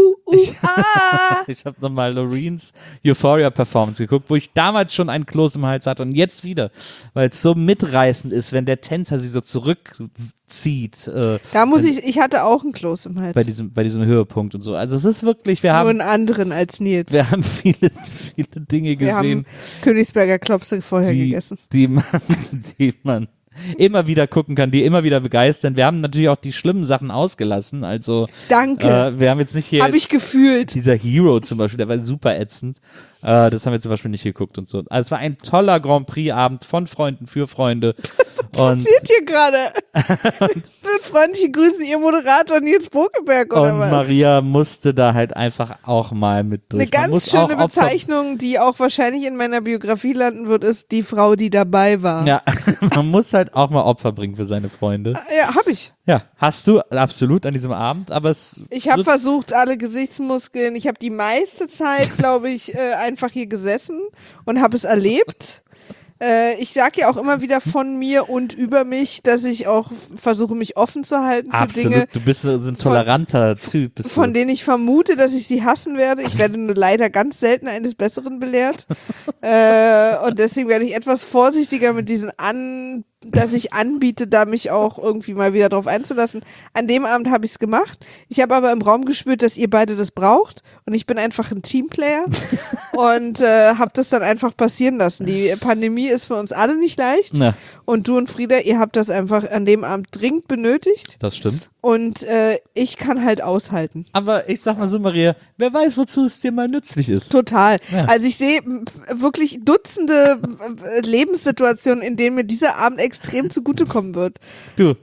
Ah. ich habe nochmal Loreens Euphoria Performance geguckt, wo ich damals schon einen Kloß im Hals hatte und jetzt wieder, weil es so mitreißend ist, wenn der Tänzer sie so zurückzieht. Da muss ich hatte auch einen Kloß im Hals. Bei diesem Höhepunkt und so. Also es ist wirklich, wir Nur haben einen anderen als Nils. wir haben viele Dinge Wir gesehen, haben Königsberger Klopse vorher gegessen. die man immer wieder gucken kann, die immer wieder begeistern. Wir haben natürlich auch die schlimmen Sachen ausgelassen, also Danke. wir haben jetzt nicht hier Habe ich gefühlt. dieser Hero zum Beispiel, der war super ätzend. Das haben wir zum Beispiel nicht geguckt und so. Also es war ein toller Grand Prix-Abend von Freunden für Freunde. Und Passiert hier gerade? Freundliche Grüße, ihr Moderator Nils Bokeberg oder was? Maria musste da halt einfach auch mal mit durch. Eine ganz schöne Bezeichnung, die auch wahrscheinlich in meiner Biografie landen wird, ist die Frau, die dabei war. Ja, man muss halt auch mal Opfer bringen für seine Freunde. Ja, hab ich. Ja, hast du absolut an diesem Abend, aber Ich habe versucht, alle Gesichtsmuskeln, ich habe die meiste Zeit, glaube ich, einfach hier gesessen und habe es erlebt. Ich sage ja auch immer wieder von mir und über mich, dass ich auch versuche, mich offen zu halten für absolut. Dinge, Du bist ein toleranter Typ. Bist von du. denen ich vermute, dass ich sie hassen werde. Ich werde nur leider ganz selten eines Besseren belehrt. Und deswegen werde ich etwas vorsichtiger mit diesen dass ich anbiete, da mich auch irgendwie mal wieder drauf einzulassen. An dem Abend habe ich es gemacht. Ich habe aber im Raum gespürt, dass ihr beide das braucht und ich bin einfach ein Teamplayer und habe das dann einfach passieren lassen. Die Pandemie ist für uns alle nicht leicht Ja, und du und Frieda, ihr habt das einfach an dem Abend dringend benötigt das stimmt. und ich kann halt aushalten. Aber ich sag mal so, Maria, wer weiß, wozu es dir mal nützlich ist. Total. Ja. Also ich sehe wirklich Dutzende Lebenssituationen, in denen mir dieser Abend extrem zugutekommen wird. Du,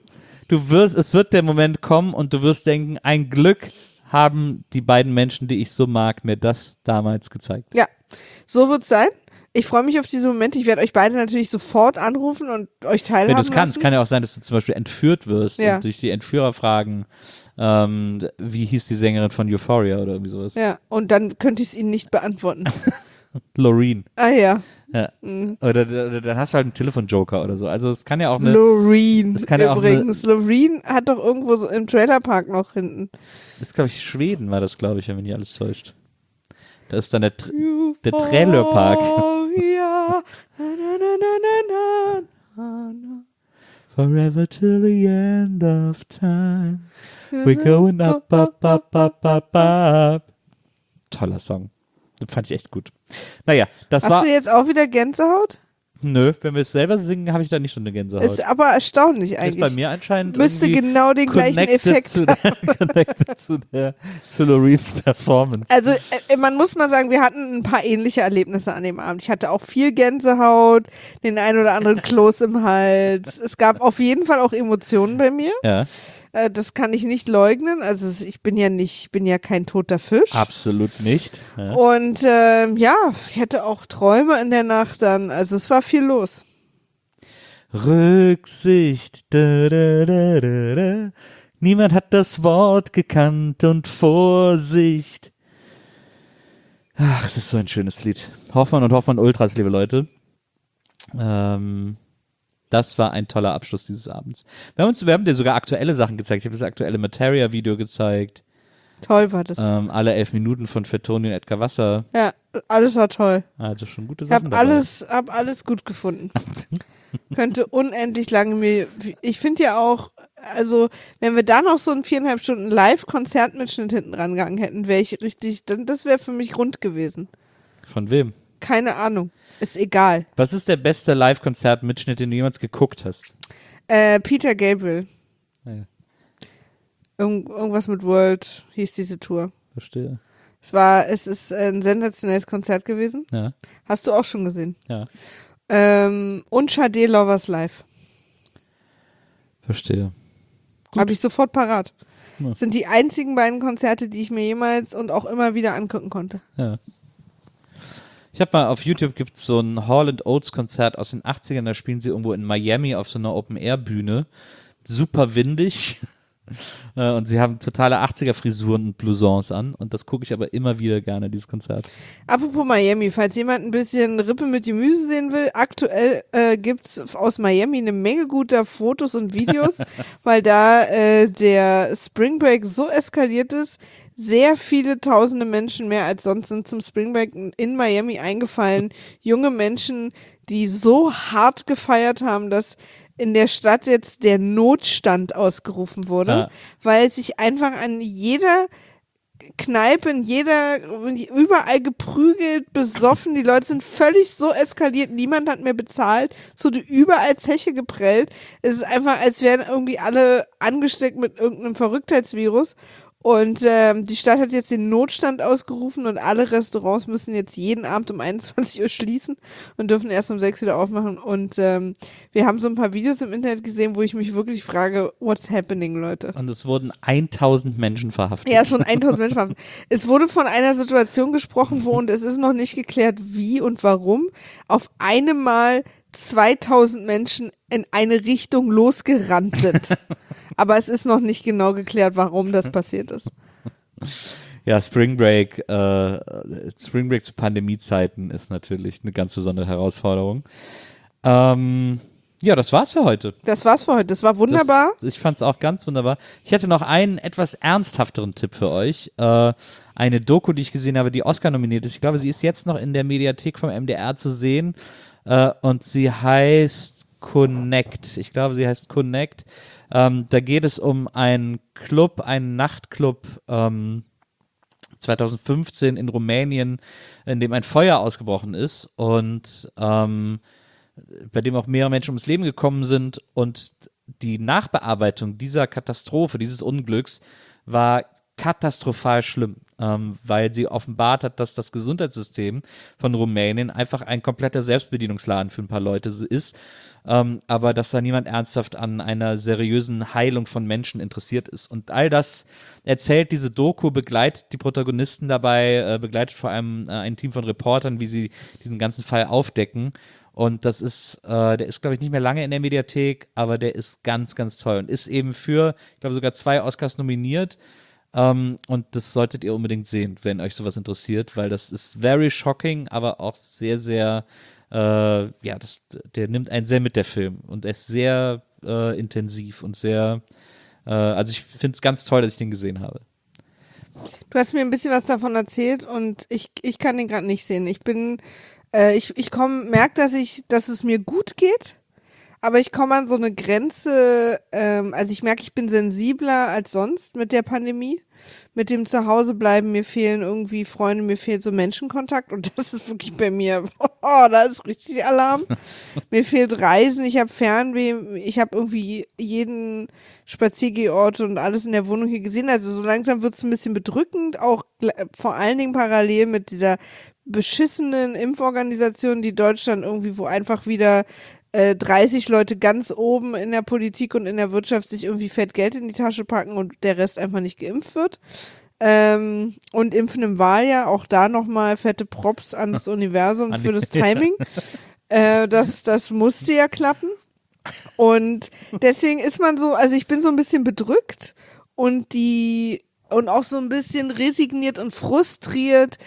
es wird der Moment kommen und du wirst denken, ein Glück haben die beiden Menschen, die ich so mag, mir das damals gezeigt. Ja, so wird's sein. Ich freue mich auf diese Momente. Ich werde euch beide natürlich sofort anrufen und euch teilhaben Wenn du es kannst, lassen. kann ja auch sein, dass du zum Beispiel entführt wirst Ja. und dich die Entführer fragen, wie hieß die Sängerin von Euphoria oder irgendwie sowas. Ja, und dann könnte ich es ihnen nicht beantworten. Loreen. Ah ja, Ja. Oder dann hast du halt einen Telefonjoker oder so. Also es kann ja auch eine, Loreen. das kann ja auch Übrigens, Loreen hat doch irgendwo so im Trailerpark noch hinten. das ist glaube ich Schweden war das, glaube ich, wenn mich nicht alles täuscht. Da ist dann der Trailerpark. Oh ja. Na, na, na, na, na, na. Forever till the end of time. We're going up, up, up, up, up, up. Toller Song. Den fand ich echt gut. Naja, das Hast war. du jetzt auch wieder Gänsehaut? Nö, wenn wir es selber singen, habe ich da nicht so eine Gänsehaut. Ist aber erstaunlich Das eigentlich. ist bei mir anscheinend Müsste irgendwie genau den gleichen connected Effekt zu Loreens Performance. Also man muss mal sagen, wir hatten ein paar ähnliche Erlebnisse an dem Abend. Ich hatte auch viel Gänsehaut, den ein oder anderen Kloß im Hals. Es gab auf jeden Fall auch Emotionen bei mir. Ja, Das kann ich nicht leugnen. Also ich bin ja kein toter Fisch. absolut nicht. Ja. Und ich hatte auch Träume in der Nacht dann. Also es war viel los. Rücksicht. Da, da, da, da, da. Niemand hat das Wort gekannt und Vorsicht. Ach, es ist so ein schönes Lied. Hoffmann und Hoffmann Ultras, liebe Leute. Das war ein toller Abschluss dieses Abends. Wir haben dir sogar aktuelle Sachen gezeigt. Ich habe das aktuelle Materia-Video gezeigt. Toll war das. Alle 11 Minuten von Fettoni und Edgar Wasser. Ja, alles war toll. Also schon gute Ich Sachen habe dabei. hab alles gut gefunden. Könnte unendlich lange ich finde ja auch, also wenn wir da noch so einen 4,5 Stunden Live-Konzertmitschnitt hinten rangegangen hätten, wäre ich richtig, das wäre für mich rund gewesen. Von wem? Keine Ahnung. Ist egal. Was ist der beste Live-Konzert-Mitschnitt, den du jemals geguckt hast? Peter Gabriel. Ah ja. Irgendwas mit World hieß diese Tour. Verstehe. Es ist ein sensationelles Konzert gewesen. Ja, Hast du auch schon gesehen. ja. Und Sade Lovers Live. Verstehe. Habe ich sofort parat. Ja. Sind die einzigen beiden Konzerte, die ich mir jemals und auch immer wieder angucken konnte. Ja. Ich habe mal auf YouTube gibt's so ein Hall & Oates Konzert aus den 80ern, da spielen sie irgendwo in Miami auf so einer Open-Air-Bühne. Super windig. Und sie haben totale 80er-Frisuren und Blousons an. Und das gucke ich aber immer wieder gerne, dieses Konzert. Apropos Miami, falls jemand ein bisschen Rippe mit Gemüse sehen will, aktuell gibt's aus Miami eine Menge guter Fotos und Videos, weil da der Spring Break so eskaliert ist. Sehr viele tausende Menschen mehr als sonst sind zum Spring Break in Miami eingefallen. Junge Menschen, die so hart gefeiert haben, dass in der Stadt jetzt der Notstand ausgerufen wurde, Ja. weil sich einfach an jeder Kneipe, überall geprügelt, besoffen, die Leute sind völlig so eskaliert, niemand hat mehr bezahlt, es wurde überall Zeche geprellt, es ist einfach, als wären irgendwie alle angesteckt mit irgendeinem Verrücktheitsvirus. Und die Stadt hat jetzt den Notstand ausgerufen und alle Restaurants müssen jetzt jeden Abend um 21 Uhr schließen und dürfen erst um 6 wieder aufmachen. Und wir haben so ein paar Videos im Internet gesehen, wo ich mich wirklich frage, what's happening, Leute? Und es wurden 1000 Menschen verhaftet. Ja, es wurden 1000 Menschen verhaftet. Es wurde von einer Situation gesprochen, und es ist noch nicht geklärt, wie und warum auf einem Mal 2000 Menschen in eine Richtung losgerannt sind. Aber es ist noch nicht genau geklärt, warum das passiert ist. Ja, Spring Break zu Pandemiezeiten ist natürlich eine ganz besondere Herausforderung. Ja, das war's für heute. Das war's für heute. Das war wunderbar. Ich fand's auch ganz wunderbar. Ich hätte noch einen etwas ernsthafteren Tipp für euch. Eine Doku, die ich gesehen habe, die Oscar nominiert ist. Ich glaube, sie ist jetzt noch in der Mediathek vom MDR zu sehen. Und sie heißt Connect. Ich glaube, sie heißt Connect. Da geht es um einen Nachtclub 2015 in Rumänien, in dem ein Feuer ausgebrochen ist und bei dem auch mehrere Menschen ums Leben gekommen sind. Und die Nachbearbeitung dieser Katastrophe, dieses Unglücks, war katastrophal schlimm, weil sie offenbart hat, dass das Gesundheitssystem von Rumänien einfach ein kompletter Selbstbedienungsladen für ein paar Leute ist, aber dass da niemand ernsthaft an einer seriösen Heilung von Menschen interessiert ist. Und all das erzählt diese Doku, begleitet die Protagonisten dabei, begleitet vor allem ein Team von Reportern, wie sie diesen ganzen Fall aufdecken. Und das ist, der ist, glaube ich, nicht mehr lange in der Mediathek, aber der ist ganz, ganz toll und ist eben für, ich glaube, sogar 2 Oscars nominiert. Und das solltet ihr unbedingt sehen, wenn euch sowas interessiert, weil das ist very shocking, aber auch sehr, sehr, der nimmt einen sehr mit, der Film. Und er ist sehr intensiv und sehr, also ich finde es ganz toll, dass ich den gesehen habe. Du hast mir ein bisschen was davon erzählt und ich kann den gerade nicht sehen. Ich bin, ich merke, dass es mir gut geht, aber ich komme an so eine Grenze, also ich merke, ich bin sensibler als sonst mit der Pandemie, mit dem Zuhausebleiben, mir fehlen irgendwie Freunde, mir fehlt so Menschenkontakt und das ist wirklich bei mir, da ist richtig Alarm. Mir fehlt Reisen, ich habe Fernweh, ich habe irgendwie jeden Spaziergehort und alles in der Wohnung hier gesehen, also so langsam wird es ein bisschen bedrückend, auch vor allen Dingen parallel mit dieser beschissenen Impforganisation, die Deutschland irgendwie, wo einfach wieder 30 Leute ganz oben in der Politik und in der Wirtschaft sich irgendwie fett Geld in die Tasche packen und der Rest einfach nicht geimpft wird. Und Impfen im Wahljahr, auch da nochmal fette Props an das Universum für das Timing. Das musste ja klappen. Und deswegen ist man so, also ich bin so ein bisschen bedrückt und auch so ein bisschen resigniert und frustriert,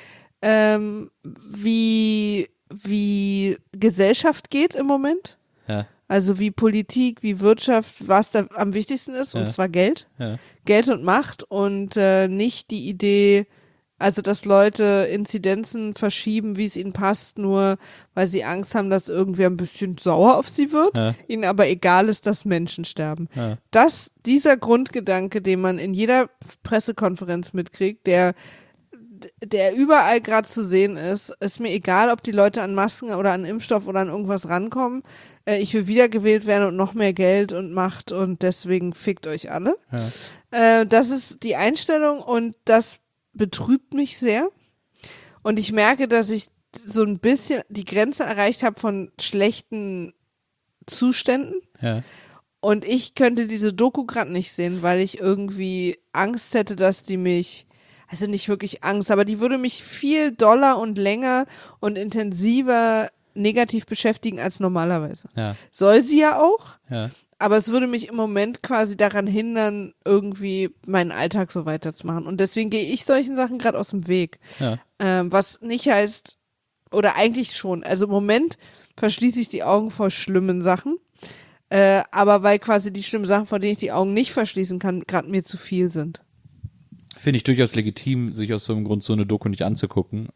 wie Gesellschaft geht im Moment. Ja. Also wie Politik, wie Wirtschaft, was da am wichtigsten ist, und zwar Geld. Ja. Geld und Macht und nicht die Idee, also dass Leute Inzidenzen verschieben, wie es ihnen passt, nur weil sie Angst haben, dass irgendwer ein bisschen sauer auf sie wird, ihnen aber egal ist, dass Menschen sterben. Ja. Dieser Grundgedanke, den man in jeder Pressekonferenz mitkriegt, der überall gerade zu sehen ist mir egal, ob die Leute an Masken oder an Impfstoff oder an irgendwas rankommen. Ich will wiedergewählt werden und noch mehr Geld und Macht und deswegen fickt euch alle. Ja. Das ist die Einstellung und das betrübt mich sehr. Und ich merke, dass ich so ein bisschen die Grenze erreicht habe von schlechten Zuständen. Ja. Und ich könnte diese Doku gerade nicht sehen, weil ich irgendwie Angst hätte, dass die mich, also nicht wirklich Angst, aber die würde mich viel doller und länger und intensiver negativ beschäftigen als normalerweise. Ja. Soll sie ja auch, aber es würde mich im Moment quasi daran hindern, irgendwie meinen Alltag so weiterzumachen. Und deswegen gehe ich solchen Sachen gerade aus dem Weg. Ja. Was nicht heißt, oder eigentlich schon, also im Moment verschließe ich die Augen vor schlimmen Sachen, aber weil quasi die schlimmen Sachen, vor denen ich die Augen nicht verschließen kann, gerade mir zu viel sind. Finde ich durchaus legitim, sich aus so einem Grund so eine Doku nicht anzugucken.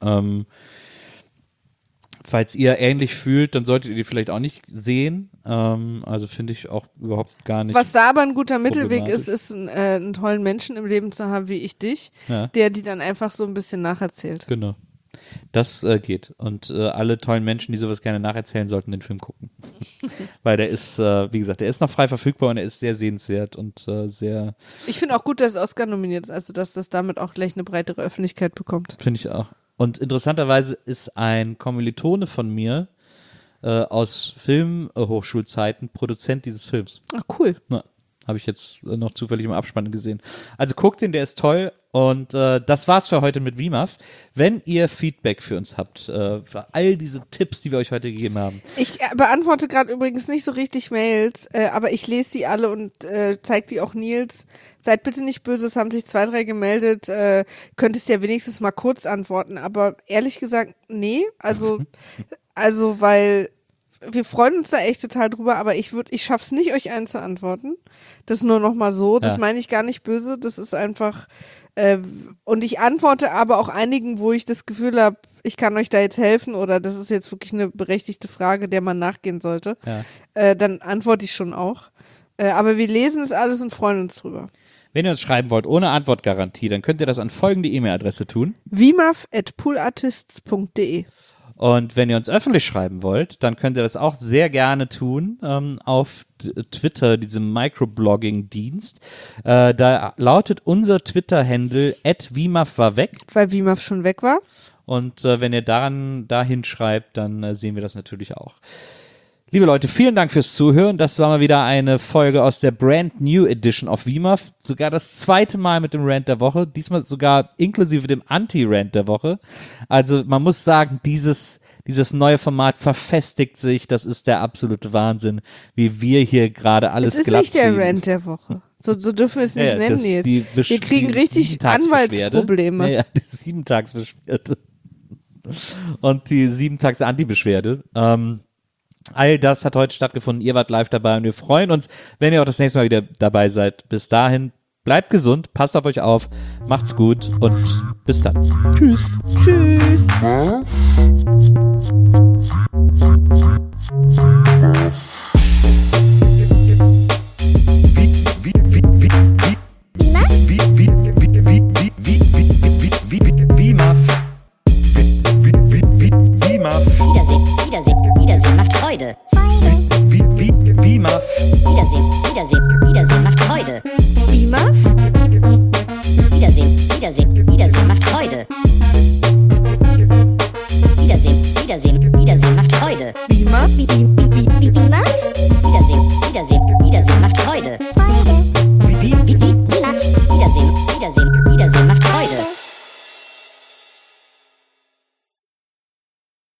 Falls ihr ähnlich fühlt, dann solltet ihr die vielleicht auch nicht sehen. Also finde ich auch überhaupt gar nicht. Was da aber ein guter Mittelweg ist einen tollen Menschen im Leben zu haben wie ich dich, der die dann einfach so ein bisschen nacherzählt. Genau. Das geht. Und alle tollen Menschen, die sowas gerne nacherzählen, sollten den Film gucken. Weil der ist, wie gesagt, der ist noch frei verfügbar und er ist sehr sehenswert und sehr. Ich finde auch gut, dass Oscar nominiert ist, also dass das damit auch gleich eine breitere Öffentlichkeit bekommt. Finde ich auch. Und interessanterweise ist ein Kommilitone von mir aus Filmhochschulzeiten Produzent dieses Films. Ach, cool. Ja, habe ich jetzt noch zufällig im Abspann gesehen. Also guckt den, der ist toll. Und das war's für heute mit WIMAF. Wenn ihr Feedback für uns habt, für all diese Tipps, die wir euch heute gegeben haben. Ich beantworte gerade übrigens nicht so richtig Mails, aber ich lese sie alle und zeige die auch Nils. Seid bitte nicht böse, es haben sich 2, 3 gemeldet. Könntest ja wenigstens mal kurz antworten, aber ehrlich gesagt, nee. Also weil wir freuen uns da echt total drüber, aber ich schaff's nicht, euch allen zu antworten. Das nur noch mal so. Das meine ich gar nicht böse. Das ist einfach und ich antworte aber auch einigen, wo ich das Gefühl habe, ich kann euch da jetzt helfen oder das ist jetzt wirklich eine berechtigte Frage, der man nachgehen sollte. Ja. Dann antworte ich schon auch. Aber wir lesen es alles und freuen uns drüber. Wenn ihr uns schreiben wollt, ohne Antwortgarantie, dann könnt ihr das an folgende E-Mail-Adresse tun. wimaf@poolartists.de. Und wenn ihr uns öffentlich schreiben wollt, dann könnt ihr das auch sehr gerne tun auf Twitter, diesem Microblogging-Dienst. Da lautet unser Twitter-Handle @wimaf war weg. Weil Wimaf schon weg war. Und wenn ihr dahin schreibt, dann sehen wir das natürlich auch. Liebe Leute, vielen Dank fürs Zuhören. Das war mal wieder eine Folge aus der Brand New Edition of Wimaf. Sogar das zweite Mal mit dem Rant der Woche. Diesmal sogar inklusive dem Anti-Rant der Woche. Also man muss sagen, dieses neue Format verfestigt sich. Das ist der absolute Wahnsinn, wie wir hier gerade alles glatt ziehen. Es ist nicht der Rant der Woche. So dürfen wir es nicht nennen, Nils. Wir kriegen richtig Anwaltsprobleme. Ja, die 7-Tags-Beschwerde. Und die 7-Tags-Anti-Beschwerde. All das hat heute stattgefunden. Ihr wart live dabei und wir freuen uns, wenn ihr auch das nächste Mal wieder dabei seid. Bis dahin, bleibt gesund, passt auf euch auf, macht's gut und bis dann. Tschüss. Tschüss. Wiedersehen macht Freude. Wimaf. Wiedersehen macht Freude. Wimaf? Wiedersehen macht Freude. Wiedersehen macht Freude. Wimaf?